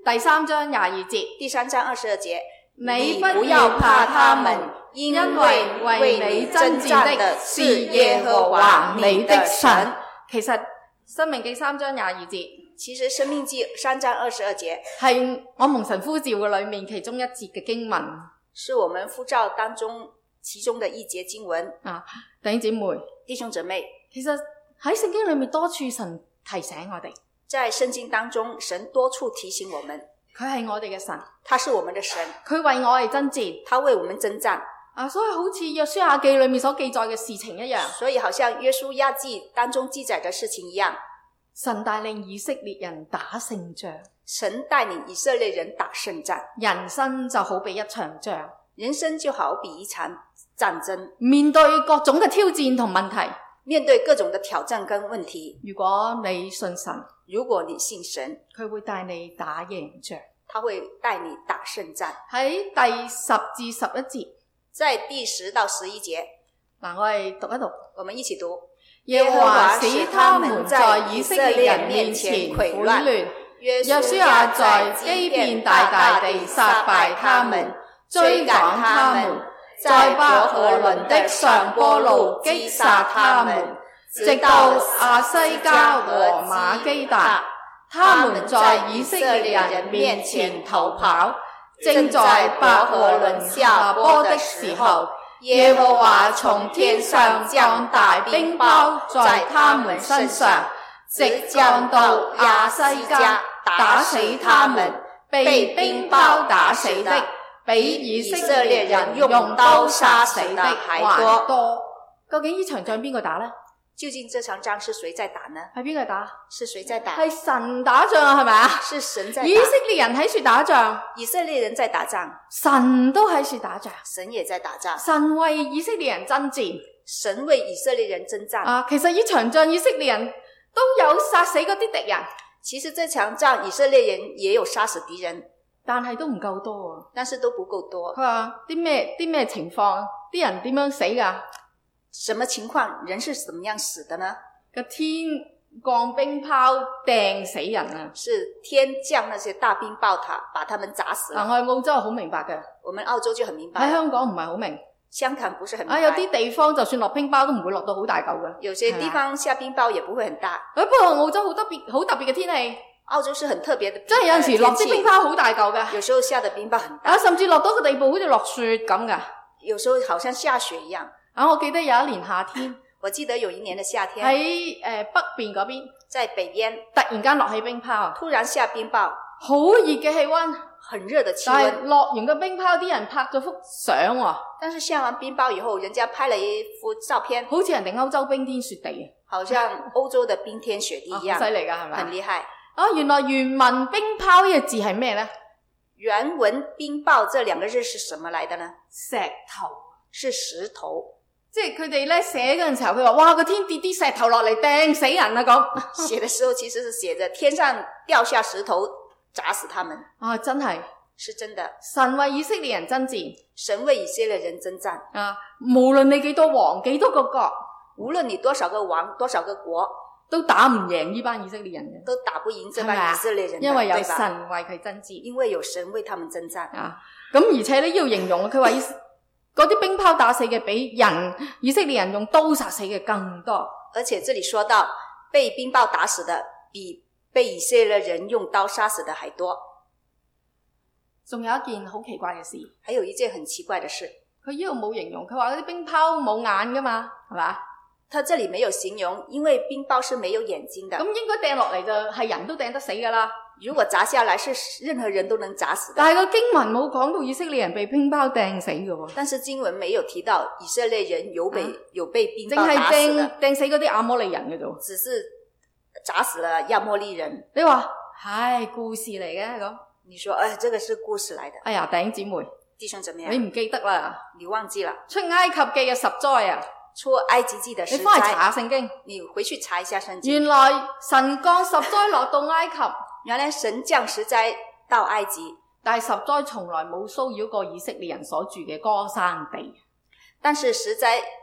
第三章廿二節， 第三章二十二節， 你不要怕他們，因為為你爭戰的是耶和華你的神。其實申命記三章廿二節， 其實申命記三章二十二節係我蒙神呼召嘅裏面其中一節嘅經文， 是我們呼召當中其中的一節經文啊，弟兄姊妹， 弟兄姊妹， 其實喺聖經裏面多處神提醒我哋， 在聖經當中神多處提醒我們， 佢係我哋嘅神， 他是我們的神， 佢為我哋爭戰， 他為我們征戰啊，所以好似約書亞記裏面所記載嘅事情一樣， 所以好像約書亞記當中記載的事情一樣， 神帶領以色列人打勝仗， 神帶領以色列人打勝仗， 人生就好比一場仗， 人生就好比一場戰爭， 面對各種嘅挑戰同問題， 面對各種的挑戰跟問題， 如果你信神， 如果你信神， 佢會帶你打贏仗， 他會帶你打勝仗。 喺第十至十一節， 在第十到十一節， 嗱，我哋讀一讀， 我們一起讀。 耶和華使他們在以色列人面前潰亂，約書亞在基遍大大地殺敗他們，追趕他們，在伯和倫的上坡路擊殺他們，直到亞西加和馬基達。他們在以色列人面前逃跑，正在伯和倫下坡的時候，耶和華從天上降大冰雹在他們身上，直降到亞西加，打死他們，被冰雹打死的比以色列人用刀殺死的還多。究竟呢場仗邊個打呢？ 究竟這場仗是誰在打呢？ 係邊個打？ 是誰在打？ 係神打仗啊，係咪啊？ 是神在打。 以色列人喺處打仗， 以色列人在打仗， 神都喺處打仗， 神也在打仗。 神為以色列人爭戰， 神為以色列人征戰。 啊，其實呢場仗以色列人都有殺死嗰啲敵人， 其實這場仗以色列人也有殺死敵人， 但係都唔夠多啊。 但是都不夠多。 佢話啲咩啲咩情況？啲人點樣死㗎？ 什麼情況？人是怎麼樣死的呢？ 個天降冰雹掟死人啊！ 是天降那些大冰雹，他把他們砸死了。 嗱，我喺澳洲好明白嘅， 我們澳洲就很明白。 喺香港唔係好明， 香港不是很明白。 啊，有啲地方就算落冰雹都唔會落到好大嚿嘅。 有些地方下冰雹也不會很大。 誒，不過澳洲好特別好特別嘅天氣。 澳洲是很特別的， 真係有陣時落啲冰雹好大嚿嘅， 有時候下的冰雹很大， 啊，甚至落到個地步好似落雪咁噶。 有時候好像下雪一樣。 啊，我記得有一年夏天， 我記得有一年的夏天喺誒北邊嗰邊， 在北邊突然間落起冰雹， 突然下冰雹， 好熱嘅氣溫， 很熱的氣溫。 但係落完個冰雹，啲人拍咗幅相喎。 但是下完冰雹以後，人家拍了一幅照片， 好似人哋歐洲冰天雪地， 好像歐洲的冰天雪地一樣， 犀利噶係咪？ 很厲害。 啊，原來原文冰雹呢個字係咩呢？ 原文冰雹這兩個字是什麼來的呢？ 石頭， 是石頭。 即係佢哋咧寫嗰陣時候，佢話哇個天跌啲石頭落嚟掟死人啊咁。 寫的時候其實是寫着天上掉下石頭砸死他們。 啊，真係， 是真的。 神為以色列人爭戰， 神為以色列人征戰。 啊，無論你幾多王，幾多個國， 無論你多少個王，多少個國， 都打唔贏呢班以色列人嘅， 都打不贏這班以色列人的， 因為有神為佢爭戰， 因為有神為他們征戰。 啊，咁而且呢要形容佢話嗰啲冰雹打死嘅比人以色列人用刀殺死嘅更多， 而且這裡說到被冰雹打死的比被以色列人用刀殺死的還多。 仲有一件好奇怪嘅事， 還有一件很奇怪的事， 佢呢度冇形容，佢話嗰啲冰雹冇眼噶嘛，係嘛？ 他這裡沒有形容，因為冰雹是沒有眼睛的。 咁應該掟落嚟就係人都掟得死噶啦。 如果砸下來是任何人都能砸死的， 但係個經文冇講到以色列人被冰雹掟死嘅喎。 但是經文沒有提到以色列人有被、啊、有被冰雹打死的，淨係掟掟死嗰啲亞摩利人嘅啫， 只是砸死了亞摩利人。 你話唉故事嚟嘅咁？ 你說哎，這個是故事來的。 哎呀，弟兄姊妹， 弟兄怎麼樣？ 你唔記得啦？ 你忘記了？ 出埃及記嘅十災啊！ 出埃及記的十災， 你翻去查下聖經， 你回去查一下聖經。 原來神降十災落到埃及， 原來神降十災到埃及， 但係十災從來冇騷擾過以色列人所住嘅歌珊地。 但是十災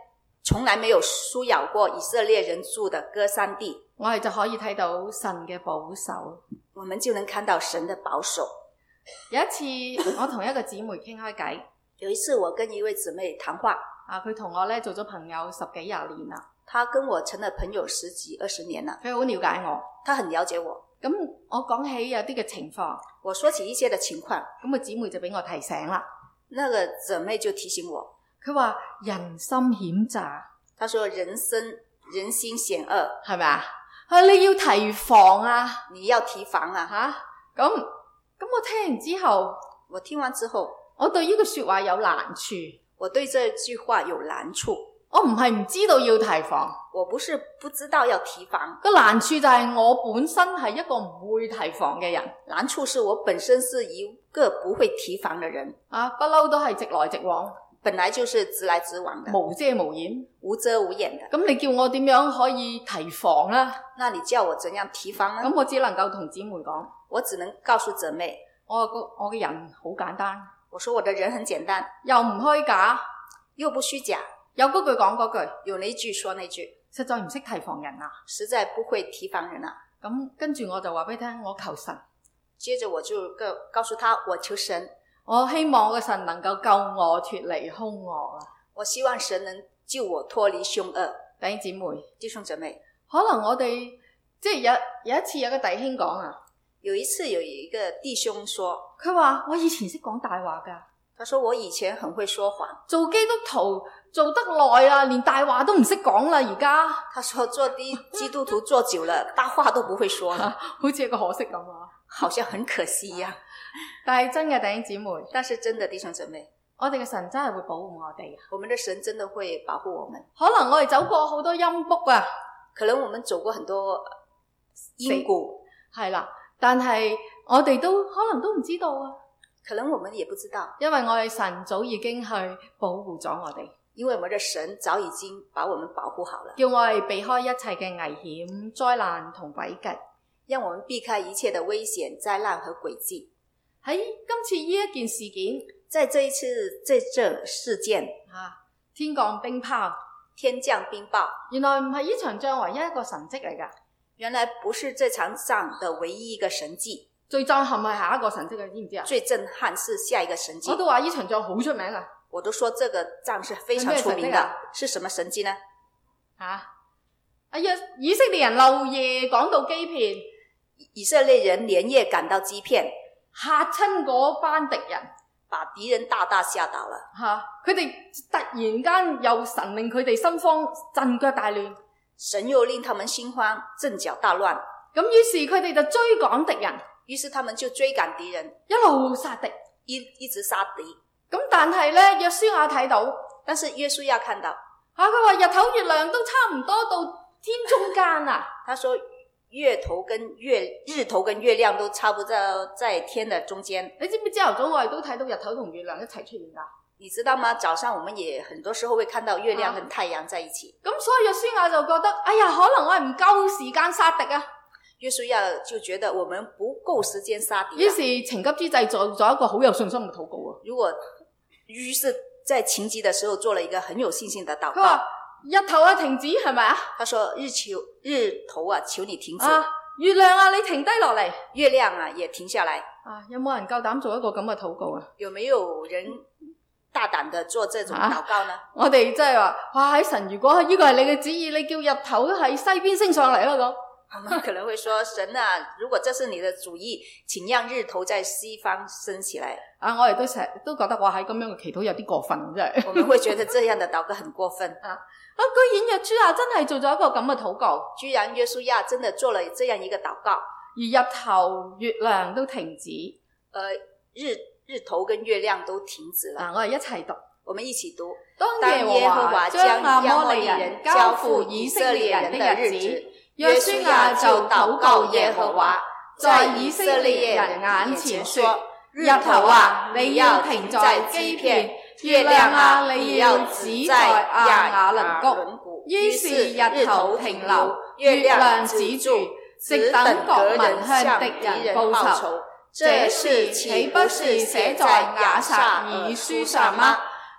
從來沒有騷擾過以色列人住的歌珊地， 我哋就可以睇到神嘅保守。 我們就能看到神的保守。 有一次我同一個姊妹傾開偈， 有一次我跟一位姊妹談話， 啊，佢同我咧做咗朋友十幾廿年啦， 她跟我成了朋友十幾二十年了， 佢好了解我， 她很了解我。 咁我講起有啲嘅情況， 我說起一些的情況， 咁個姊妹就俾我提醒啦。 那個姊妹就提醒我， 佢話人心險詐， 她說人生人心險惡， 係咪啊？啊，你要提防啊， 你要提防啊。 吓，咁咁我聽完之後， 我聽完之後， 我對呢句說話有難處。 我對這句話有難處。 我唔係唔知道要提防， 我不是不知道要提防， 個難處就係我本身係一個唔會提防嘅人。 難處是我本身是一個不會提防嘅人， 啊，不嬲都係直來直往， 本來就是直來直往的， 無遮無掩， 無遮無掩的。 咁你叫我點樣可以提防呢？ 那你叫我怎樣提防呢？ 咁我只能夠同姊妹講， 我只能告訴姊妹， 我個我嘅人好簡單， 我說我的人很簡單， 又唔虛假， 又不虛假， 有嗰句講嗰句， 有那句說那句， 實在唔識提防人啊！ 實在不會提防人啊！ 咁跟住我就話俾你聽，我求神。 接着我就告告訴他，我求神， 我希望我嘅神能夠救我脫離兇惡啊！ 我希望神能救我脫離兇惡。 弟兄姊妹， 弟兄姊妹， 可能我哋即係有有一次有個弟兄講啊， 有一次有一個弟兄說， 佢話我以前識講大話噶。 他說我以前很會說謊， 做基督徒做得耐啊，連大話都唔識講啦而家。 他說做啲基督徒做久了，大話都不會說了， 好似一個可惜咁啊， 好像很可惜一樣。 但係真嘅弟兄姊妹， 但是真的弟兄姊妹， 我哋嘅神真係會保護我哋。 我們的神真的會保護我們。 可能我哋走過好多陰谷啊， 可能我們走過很多陰谷， 係啦，但係我哋都可能都唔知道啊。 可能我們也不知道， 因為我哋神早已經去保護咗我哋， 因為我們的神早已經把我們保護好了， 叫我哋避開一切嘅危險、災難同詭計， 讓我們避開一切的危險、災難和詭計。 喺今次呢一件事件， 在這一次這這事件， 啊，天降冰雹， 天降冰雹， 原來唔係呢場仗唯一一個神蹟嚟噶， 原來不是這場仗的唯一一個神蹟。 最震撼係下一個神蹟，你知唔知啊？ 最震撼是下一個神蹟。 我都話呢場仗好出名啊！ 我都說這個仗是非常出名的。是什麼神蹟呢？ 啊！哎呀，以色列人漏夜趕到基遍， 以色列人連夜趕到基遍， 嚇親嗰班敵人， 把敵人大大嚇倒了。 吓，佢哋突然間又神令佢哋心慌，陣腳大亂。 神又令他們心慌，陣腳大亂。 咁於是佢哋就追趕敵人。 於是他們就追趕敵人， 一路殺敵， 一一直殺敵。 咁但係咧，約書亞睇到， 但是約書亞看到， 吓佢話日頭月亮都差唔多到天中間啊。 他說月頭跟月日頭跟月亮都差不多在天的中間。 你知唔知朝頭早我哋都睇到日頭同月亮一齊出現噶？ 你知道嗎？早上我們也很多時候會看到月亮跟太陽在一起。 咁、啊、所以約書亞就覺得，哎呀，可能我係唔夠時間殺敵啊。 約書亞就覺得我們不夠時間殺敵， 於是情急之際做咗一個好有信心嘅禱告啊。 如果於是在情急的時候做了一個很有信心的禱告。 佢話日頭啊停止係咪啊？ 他說日求日頭啊求你停止。 啊，月亮啊你停低落嚟。 月亮啊也停下來。 啊，有冇人夠膽做一個咁嘅禱告啊？ 有沒有人大膽的做這種禱告呢？ 啊、我哋即係話，哇喺神，如果呢個係你嘅旨意，你叫日頭喺西邊升上嚟啦咁。 我們可能會說，神啊，如果這是你的主意，請讓日頭在西方升起來。 啊，我哋都成日都覺得哇，喺咁樣嘅祈禱有啲過分，真係。 我們會覺得這樣的禱告很過分啊！啊，居然約書亞真係做咗一個咁嘅禱告， 居然約書亞真的做了這樣一個禱告， 而日頭月亮都停止， 呃，日日頭跟月亮都停止了。 啊，我哋一齊讀， 我們一起讀。 當耶和華將亞摩利人交付以色列人的日子，約書亞就禱告耶和華，在以色列人眼前說：日頭啊，你要停在基遍；月亮啊，你要止在亞雅倫谷。於是日頭停留，月亮止住，直等各民向敵人報仇。這事豈不是寫在亞薩爾書上嗎？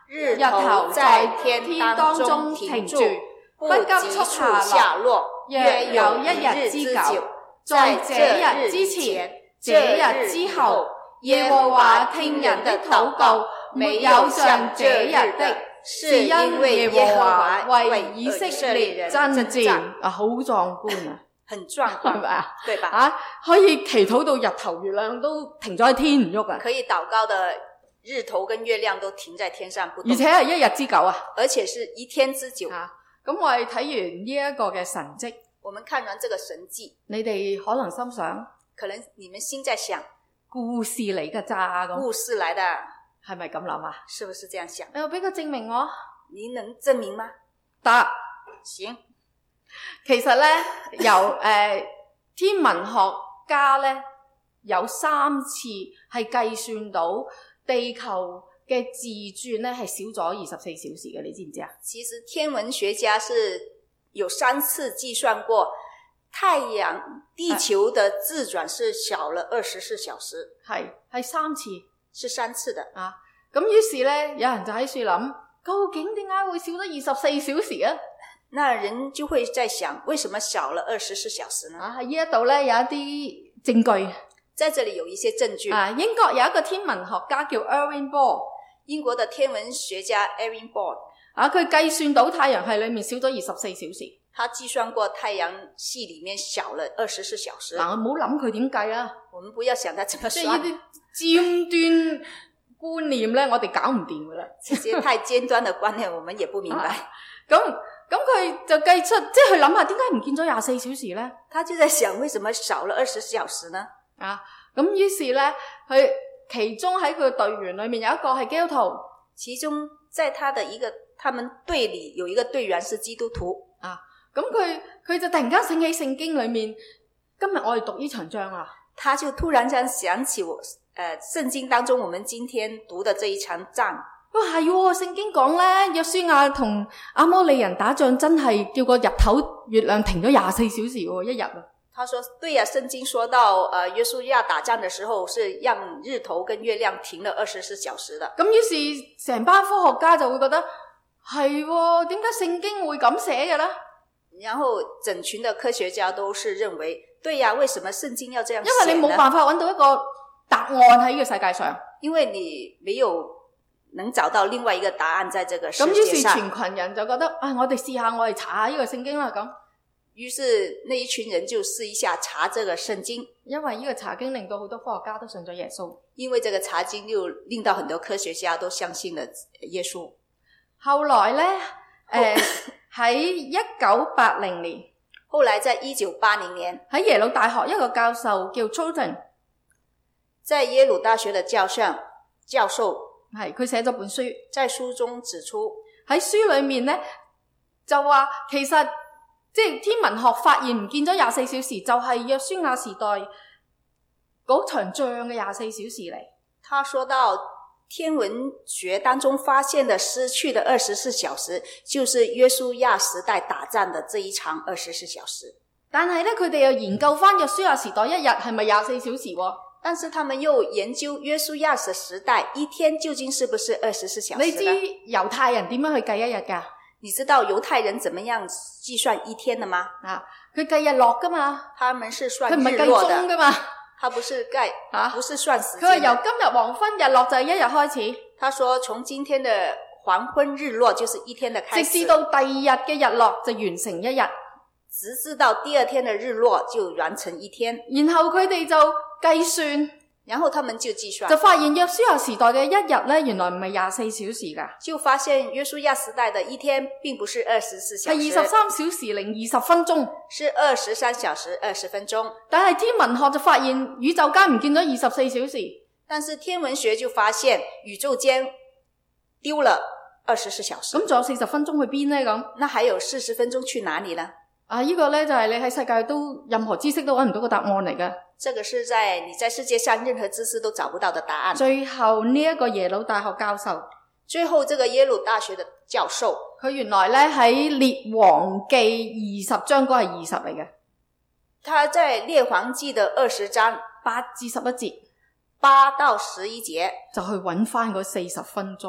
日頭在天當中停住，不急速下落，約有一日之久。在這日之前，這日之後，耶和華聽人的禱告，沒有像這日的，是因為耶和華為以色列人爭戰。 啊，好壯觀啊！ 很壯觀， 係咪啊？ 對吧？ 啊，可以祈禱到日頭月亮都停咗喺天唔喐啊！ 可以禱告的日頭跟月亮都停在天上不動， 而且係一日之久啊！ 而且是一天之久。 啊，咁我哋睇完呢一個嘅神蹟， 我們看完這個神蹟， 你哋可能心想， 可能你們心在想， 故事嚟㗎咋咁？ 故事來的， 係咪咁諗啊？ 是不是這樣想？ 你又俾個證明我， 你能證明嗎？ 得， 行。 其實咧，由誒、呃、天文學家咧有三次係計算到地球嘅自轉咧係少咗二十四小時嘅，你知唔知啊？ 其實天文學家是有三次計算過，太陽地球的自轉是少了二十四小時， 係係三次， 是三次的啊。咁於是咧，有人就喺度諗，究竟點解會少咗二十四小時啊？ 那人就會在想，為什麼少了二十四小時呢？ 啊，喺呢一度咧有一啲證據， 在這裡有一些證據。 啊，英國有一個天文學家叫 Erwin Ball， 英國的天文學家 Erwin Ball， 啊，佢計算到太陽系裡面少咗二十四小時。 他計算過太陽系裡面少了二十四小時。 嗱，我唔好諗佢點計啊， 我們不要想他怎麼算。 即係呢啲尖端觀念咧，我哋搞唔掂噶啦。 這些太尖端的觀念，我們也不明白。 咁咁佢就計出，即係佢諗下點解唔見咗廿四小時咧？ 他就在想，為什麼少了二十四小時呢？ 啊，咁於是咧，佢其中喺佢嘅隊員裏面有一個係基督徒， 其中在他的一個他們隊裡有一個隊員是基督徒啊。咁佢佢就突然間醒起聖經裏面，今日我哋讀呢場章啊， 他就突然間想起我，誒、呃，聖經當中我們今天讀的這一場仗。 哇，係喎，聖經講咧，約書亞同阿摩利人打仗，真係叫個日頭月亮停咗廿四小時喎，一日啊。 他說：對呀、啊，聖經說到，誒、呃，約書亞打仗的時候是讓日頭跟月亮停了二十四小時的。 咁於是成班科學家就會覺得係喎，點解聖經會咁寫嘅咧？ 然後整群的科學家都是認為，對呀、啊，為什麼聖經要這樣寫呢？ 因為你冇辦法揾到一個答案喺呢個世界上， 因為你沒有能找到另外一個答案在這個世界上。 咁於是全群人就覺得，啊，我哋試下，我哋查下呢個聖經啦。咁於是那一群人就試一下查這個聖經， 因為呢個查經令到好多科學家都信咗耶穌。 因為這個查經就令到很多科學家都相信了耶穌。 後來咧，誒、呃。喺一九八零年， 後來在一九八零年， 喺耶魯大學一個教授叫 Troughton， 在耶魯大學的教授教授係佢寫咗本書， 在書中指出， 喺書裏面咧就話其實即係天文學發現唔見咗廿四小時，就係約書亞時代嗰場仗嘅廿四小時嚟。 他說到天文學當中發現的失去的二十四小時，就是約書亞時代打仗的這一場二十四小時。 但係咧，佢哋又研究翻約書亞時代一日係咪廿四小時喎？ 但是他們又研究約書亞時時代一天究竟是不是二十四小時？ 你知猶太人點樣去計一日噶？ 你知道猶太人怎麼樣計算一天的嗎？ 啊，佢計日落噶嘛？ 他們是算佢唔係計日落的鐘噶嘛？ 他不是計啊，不是算時間。 佢話由今日黃昏日落就係一日開始。 他說從今天的黃昏日落就是一天的開始， 直至到第二日嘅日落就完成一日， 直至到第二天的日落就完成一天。 然後佢哋就計算， 然後他們就計算， 就發現約書亞時代嘅一日咧，原來唔係廿四小時噶， 就發現約書亞時代的一天並不是二十四小時， 係二十三小時零二十分鐘， 是二十三小時二十分鐘。 但係天文學就發現宇宙間唔見咗二十四小時， 但是天文學就發現宇宙間丟了二十四小時。 咁仲有四十分鐘去邊呢？咁那還有四十分鐘去哪裡呢？ 啊，呢個呢，就係你喺世界都任何知識都揾唔到個答案嚟嘅。 這個是在你在世界上任何知識都找不到的答案。 最後呢一個耶魯大學教授， 最後這個耶魯大學的教授， 佢原來呢喺列王記二十章嗰係二十嚟嘅。 他在列王記的二十章八至十一節， 八到十一節就去揾翻嗰四十分鐘，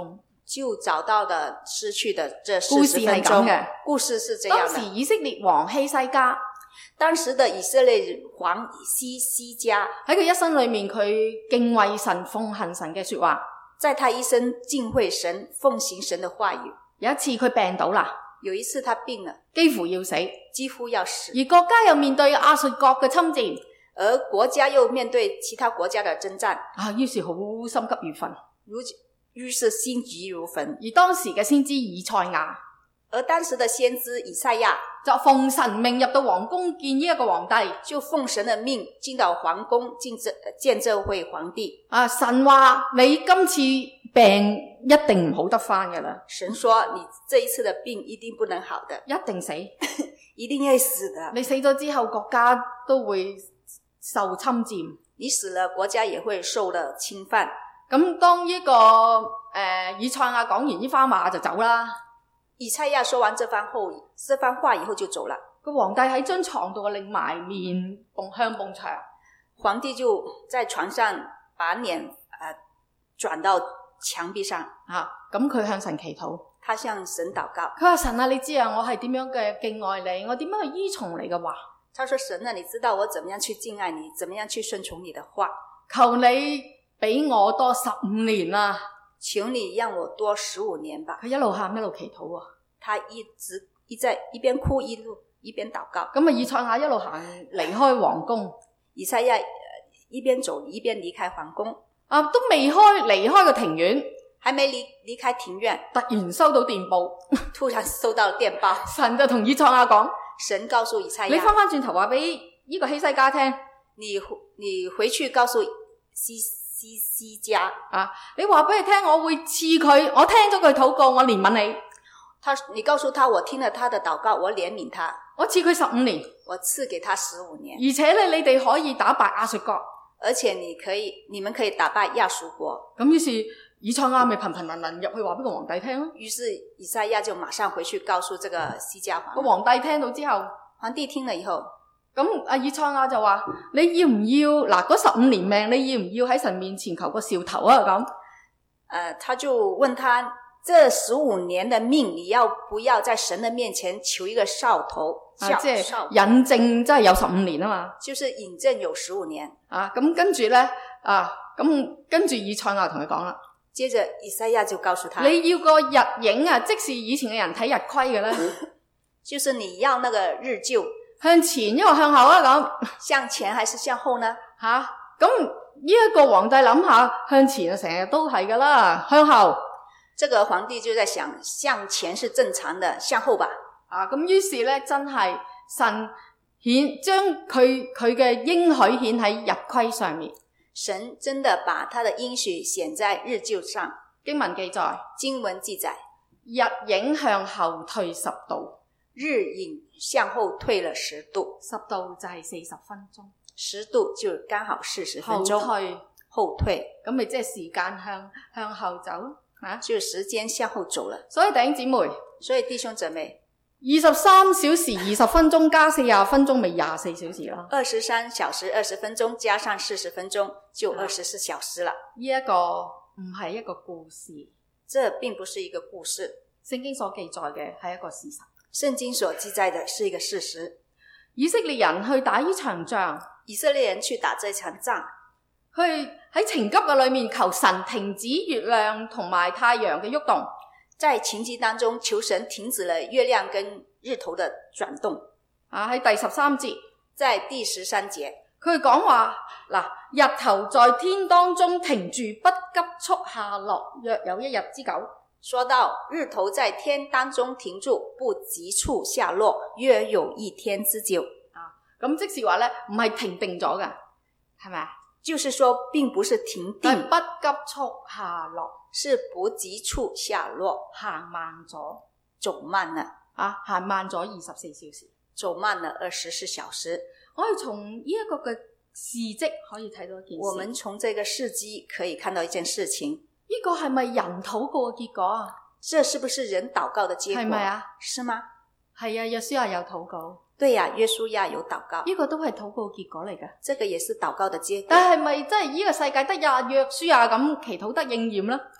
就找到了失去的這故事四十分鐘。 係咁嘅， 故事是這樣當時的。 以色列王希西家當時的以色列王希西家喺佢一生裏面，佢敬畏神、奉行神嘅說話。 在他一生敬畏神、奉行神的話語。 有一次佢病倒啦， 有一次他病了， 幾乎要死， 幾乎要死， 而國家又面對亞述國嘅侵佔， 而國家又面對其他國家的征戰， 啊，於是好心急如焚。 如於是心急如焚。 而當時嘅先知以賽亞而當時的先知以賽亞就奉神命入到皇宮見呢一個皇帝， 就奉神的命進到皇宮見這見這位皇帝。 啊，神話你今次病一定唔好得翻㗎啦， 神說你這一次的病一定不能好的， 一定死， 一定會死的。 你死咗之後國家都會受侵佔。 你死了，國家也會受了侵犯。 咁當呢、這個誒、呃、以賽亞講完呢番話就走啦。 以賽亞說完這番後，這番話以後就走了。 個皇帝喺張床度擰埋面，埲向埲牆。 皇帝就在床上把臉誒、呃、轉到牆壁上。 啊，咁佢向神祈禱， 他向神禱告。 佢話神啊，你知啊，我係點樣嘅敬愛你，我點樣去依從你嘅話。 他說神啊，你知道我怎麼樣去敬愛你，怎麼樣去順從你的話。 求你俾我多十五年啊！ 求你讓我多十五年吧。 佢一路喊一路祈禱啊。 他一直一在一邊哭一路一邊禱告。 咁啊，以賽亞一路行離開皇宮。 以賽亞一邊走一邊離開皇宮。 啊，都未開離開個庭院， 還沒離離開庭院， 突然收到電報， 突然收到電報， 神就同以賽亞講， 神告訴以賽亞， 你翻翻轉頭話俾呢個希西家聽， 你你回去告訴希西西家啊，你話俾佢聽，我會賜佢，我聽咗佢禱告，我憐憫你。 他，你告訴他，我聽了他的禱告，我憐憫他， 我賜佢十五年， 我賜給他十五年， 而且咧，你哋可以打敗亞述國， 而且你可以，你們可以打敗亞述國。 咁於是以賽亞咪頻頻能能入去話俾個皇帝聽咯。 於是以賽亞就馬上回去告訴這個西家王。 個皇帝聽到之後， 皇帝聽了以後， 咁阿以賽亞就話：你要唔要嗱嗰十五年命？你要唔要喺神面前求個兆頭啊？咁，誒、 呃，他就問他。這十五年的命，你要不要在神的面前求一個兆頭？ 啊，即係引證，真係有十五年啊嘛。 就是引證有十五年啊，咁跟住咧，啊，咁跟住以賽亞同佢講啦。 接着以賽亞就告訴他， 你要個日影啊，即是以前嘅人睇日晷嘅咧， 就是你要那個日晷向前因為向後啊咁， 向前還是向後呢？ 吓，咁呢一個皇帝諗下，向前啊成日都係噶啦，向後。 這個皇帝就在想，向前是正常的，向後吧。 啊，咁於是咧，真係神顯將佢佢嘅應許顯喺日晷上面。 神真的把他的應許顯在日晷上。 經文記載， 經文記載， 日影向後退十度， 日影向後退了十度， 十度就係四十分鐘， 十度就剛好四十分鐘。 後退， 後退， 咁咪即係時間向向後走咯。啊， 就時間向後走了。 所以弟兄姊妹， 所以弟兄姊妹， 二十三小時二十分鐘加四十分鐘，咪廿四小時啦。 二十三小時二十分鐘加上四十分鐘，就二十四小時了。 呢一個唔係一個故事， 這並不是一個故事。 聖經所記載嘅係一個事實。 聖經所記載的是一個事實。 以色列人去打呢場仗， 以色列人去打這場仗。 去喺情急嘅裏面求神停止月亮同埋太陽嘅喐動， 在情急當中求神停止了月亮跟日頭的轉動。 啊，喺第十三節， 在第十三節， 佢講話嗱，日頭在天當中停住，不急速下落，約有一日之久。 說到日頭在天當中停住，不急速下落，約有一天之久。 啊，咁即是話咧，唔係停定咗㗎，係咪啊？ 就是說並不是停定， 不急速下落， 是不急速下落， 行慢咗， 走慢了啊，行慢咗二十四小時， 走慢了二十四小時。 我哋從呢一個嘅事蹟可以睇到一件事， 我們從這個事蹟可以看到一件事情， 呢個係咪人禱告嘅結果啊？ 這是不是人禱告的結果？ 係咪啊？ 是嗎？ 係啊，約書亞有禱告。 對呀、啊，約書亞有禱告， 呢個都係禱告結果嚟㗎。 這個也是禱告的結果。 但係咪真係呢個世界得呀約書亞咁祈禱得應驗呢？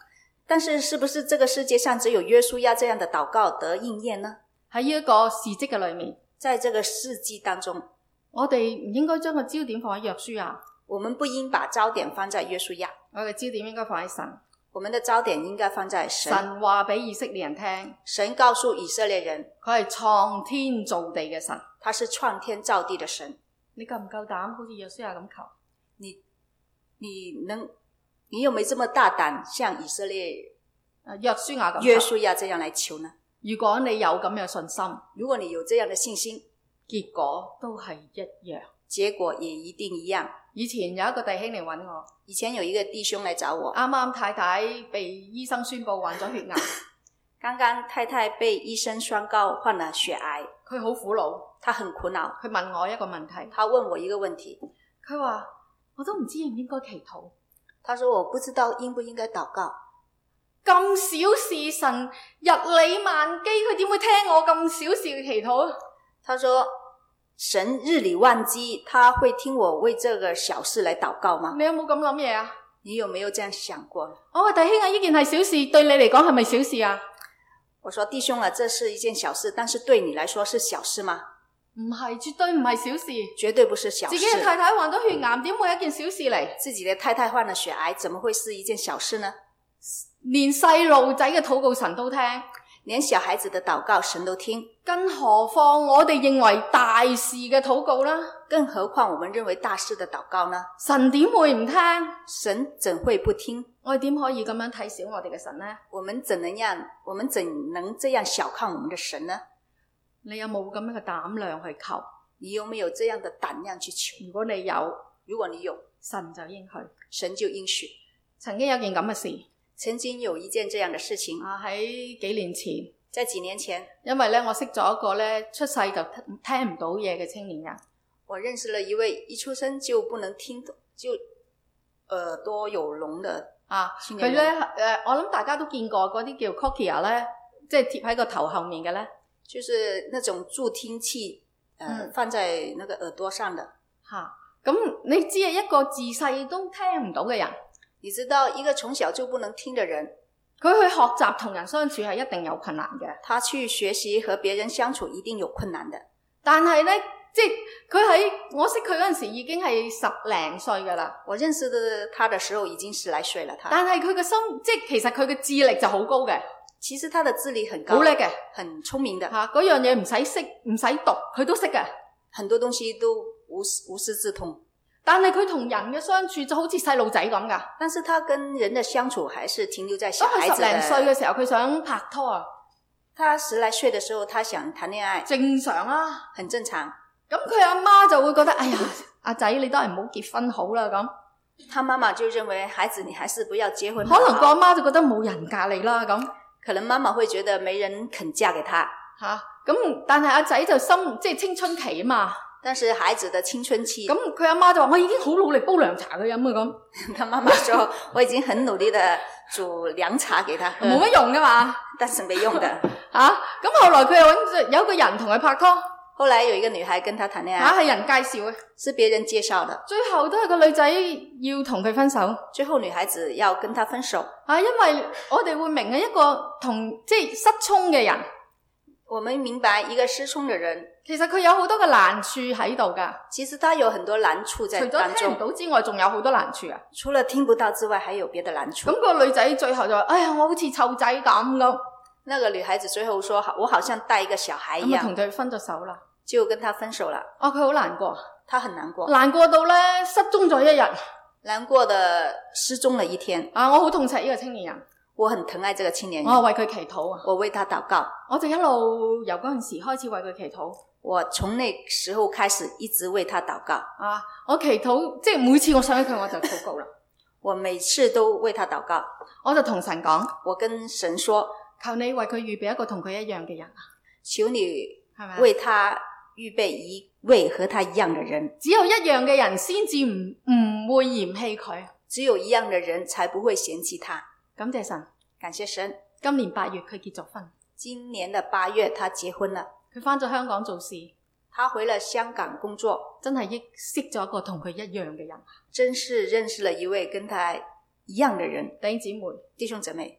但是是不是這個世界上只有約書亞這樣的禱告得應驗呢？ 喺呢一個事蹟嘅裏面， 在這個事蹟當中， 我哋唔應該將個焦點放喺約書亞， 我們不應把焦點放在約書亞， 我嘅焦點應該放喺神。 我們的焦點應該放在神。 神話俾以色列人聽， 神告訴以色列人， 佢係創天造地嘅神， 他是創天造地的神。 你夠唔夠膽好似約書亞咁求？ 你你能你有沒有這麼大膽像以色列約書亞咁約書亞這樣來求呢？ 如果你有咁嘅信心， 如果你有這樣的信心， 結果都係一樣， 結果也一定一樣。 以前有一個弟兄嚟揾我， 以前有一個弟兄來找我， 啱啱太太被醫生宣布患咗血癌， 剛剛太太被醫生宣告患了血癌， 佢好苦惱， 他很苦惱， 佢問我一個問題， 他問我一個問題， 佢話我都唔知應唔應該祈禱， 他說我不知道應不應該禱告， 咁小事神日理萬機，佢點會聽我咁小事嘅祈禱？ 他說神日理萬機，他會聽我為這個小事來禱告嗎？ 你有冇咁諗嘢啊？ 你有沒有這樣想過？ 我話弟兄啊，呢件係小事，對你嚟講係咪小事啊？ 我說弟兄啊，這是一件小事，但是對你來說是小事嗎？ 唔係，絕對唔係小事， 絕對不是小事。 自己嘅太太患咗血癌，點會係一件小事嚟？ 自己的太太患了血癌，怎麼會是一件小事呢？ 連細路仔嘅禱告神都聽， 連小孩子的禱告神都聽， 更何況我哋認為大事嘅禱告啦？ 更何況我們認為大事的禱告呢？ 神點會唔聽？ 神怎會不聽？ 我哋點可以咁樣睇小我哋嘅神呢？ 我們怎能樣？我們怎能這樣小看我們的神呢？ 你有冇咁樣嘅膽量去求？ 你有沒有這樣的膽量去求？ 如果你有， 如果你有， 神就應許， 神就應許。 曾經有件咁嘅事， 曾經有一件這樣的事情啊，喺幾年前， 在幾年前， 因為咧我識咗一個咧出世就聽唔到嘢嘅青年人， 我認識了一位一出生就不能聽就耳朵有聾的啊， 青年人。 佢咧誒，我諗大家都見過嗰啲叫 cochlear 咧，即係貼喺個頭後面嘅咧， 就是那種助聽器，呃嗯、 放在那個耳朵上的。 吓，咁你知啊，一個自細都聽唔到嘅人， 你知道一個從小就不能聽的人， 佢去學習同人相處係一定有困難嘅。 他去學習和別人相處一定有困難的。 但係咧，即係佢喺我識佢嗰陣時已經係十零歲噶啦。 我認識的他的時候已經十來歲了，他。 但係佢嘅心，即係其實佢嘅智力就好高嘅。 其實他的智力很高， 好叻嘅， 很聰明的。 吓，嗰樣嘢唔使識，唔使讀，佢都識嘅。 很多東西都無無師自通。 但係佢同人嘅相處就好似細路仔咁噶。 但是他跟人的相處還是停留在小孩子。 當佢十零歲嘅時候，佢想拍拖啊。 他十來歲的時候，他想談戀愛， 正常啊， 很正常。 咁佢阿媽就會覺得，哎呀，阿仔你都係唔好結婚好啦咁。 他媽媽就認為孩子你還是不要結婚好。 可能個阿媽就覺得冇人嫁你啦咁。 可能媽媽會覺得沒人肯嫁給他吓，咁但係阿仔就心即係青春期啊嘛。 但是孩子的青春期， 咁佢阿媽就話我已經好努力煲涼茶佢飲啊咁。 他媽媽說我已經很努力的煮涼茶給他喝， 冇乜用噶嘛， 但是沒用的。 吓，咁後來佢又揾有一個人同佢拍拖， 後來有一個女孩跟他談戀愛， 吓係人介紹嘅， 是別人介紹的， 最後都係個女仔要同佢分手， 最後女孩子要跟他分手。 啊，因為我哋會明啊，一個同即係失聰嘅人。 我們明白一個失聰的人， 其實佢有好多嘅難處喺度噶。 其實他有很多難處在當中。 除咗聽唔到之外，仲有好多難處啊。 除了聽不到之外，還有別的難處。 咁個女仔最後就話：哎呀，我好似湊仔咁咁。 那個女孩子最後說：我好像帶一個小孩一樣。 咁同佢分咗手啦， 就跟他分手了。 哦，佢好難過， 他很難過， 難過到咧失蹤咗一日， 難過的失蹤了一天。 啊，我好痛錫呢個青年人。 我很疼愛這個青年人， 我為佢祈禱啊！ 我為他禱告， 我就一路由嗰陣時開始為佢祈禱。 我從那時候開始一直為他禱告。 啊，我祈禱即係每次我想起佢我就禱告啦。 我每次都為他禱告， 我就同神講， 我跟神說： 求你為佢預備一個同佢一樣嘅人啊！ 求你為他預備一位和他一樣的人。 只有一樣嘅人先至唔唔會嫌棄佢， 只有一樣嘅人才不會嫌棄他。 感謝神， 感謝神。 今年八月佢結咗婚， 今年的八月他結婚了， 佢返咗香港做事， 他回了香港工作， 真係益識咗一個同佢一樣嘅人， 真是認識了一位跟他一樣的人。 弟兄姊妹， 弟兄姊妹，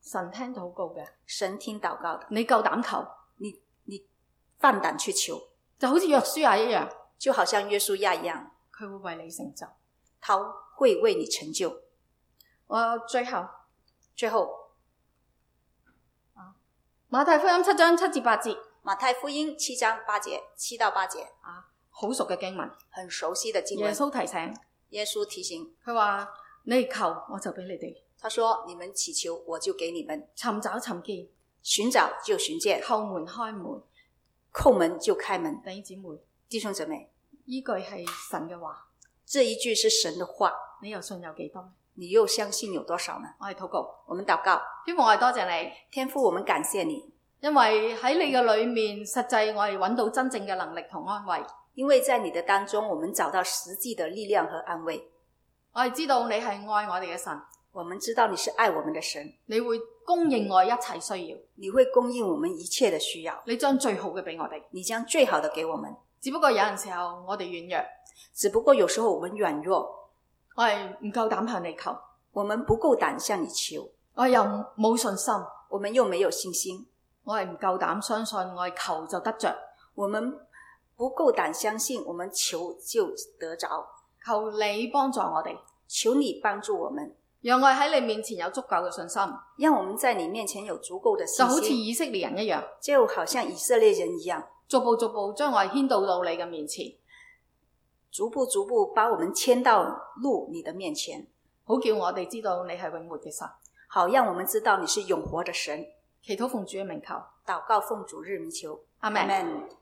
神聽禱告嘅， 神聽禱告的， 你夠膽求， 你你放膽去求， 就好似約書亞一樣， 就好像約書亞一樣， 佢會為你成就， 他會為你成就。 我最後最後， 馬太福音七章七至八節， 馬太福音七章八節，七到八節啊，好熟嘅經文， 很熟悉的經文。 耶穌提醒， 耶穌提醒， 佢話你哋求，我就俾你哋。 他說：你們祈求，我就給你們； 尋找尋見， 尋找就尋見； 叩門開門， 叩門就開門。 弟兄姊妹， 弟兄姊妹， 依句係神嘅話， 這一句是神的話， 你又信有幾多？ 你又相信有多少呢？ 我哋禱告， 我們禱告， 天父，我哋多謝你， 天父，我們感謝你， 因為喺你嘅裏面，實際我哋揾到真正嘅能力同安慰。 因為在你的當中，我們找到實際的力量和安慰。 我哋知道你係愛我哋嘅神， 我們知道你是愛我們的神， 你會供應我一切需要， 你會供應我們一切的需要， 你將最好嘅俾我哋， 你將最好的給我們。 只不過有陣時候我哋軟弱， 只不過有時候我們軟弱， 我係唔夠膽向你求， 我們不夠膽向你求， 我又冇信心， 我們又沒有信心， 我係唔夠膽相信我係求就得着， 我們不夠膽相信我們求就得着。 求你幫助我哋， 求你幫助我們， 讓我喺你面前有足夠嘅信心， 讓我們在你面前有足夠的信心， 就好似以色列人一樣， 就好像以色列人一樣， 逐步逐步將我哋牽導到你嘅面前， 逐步逐步把我們牽到路你的面前， 好叫我哋知道你係永活嘅神， 好讓我們知道你是永活的神。 祈禱奉主嘅名求， 禱告奉主日名求， 阿們。 阿們。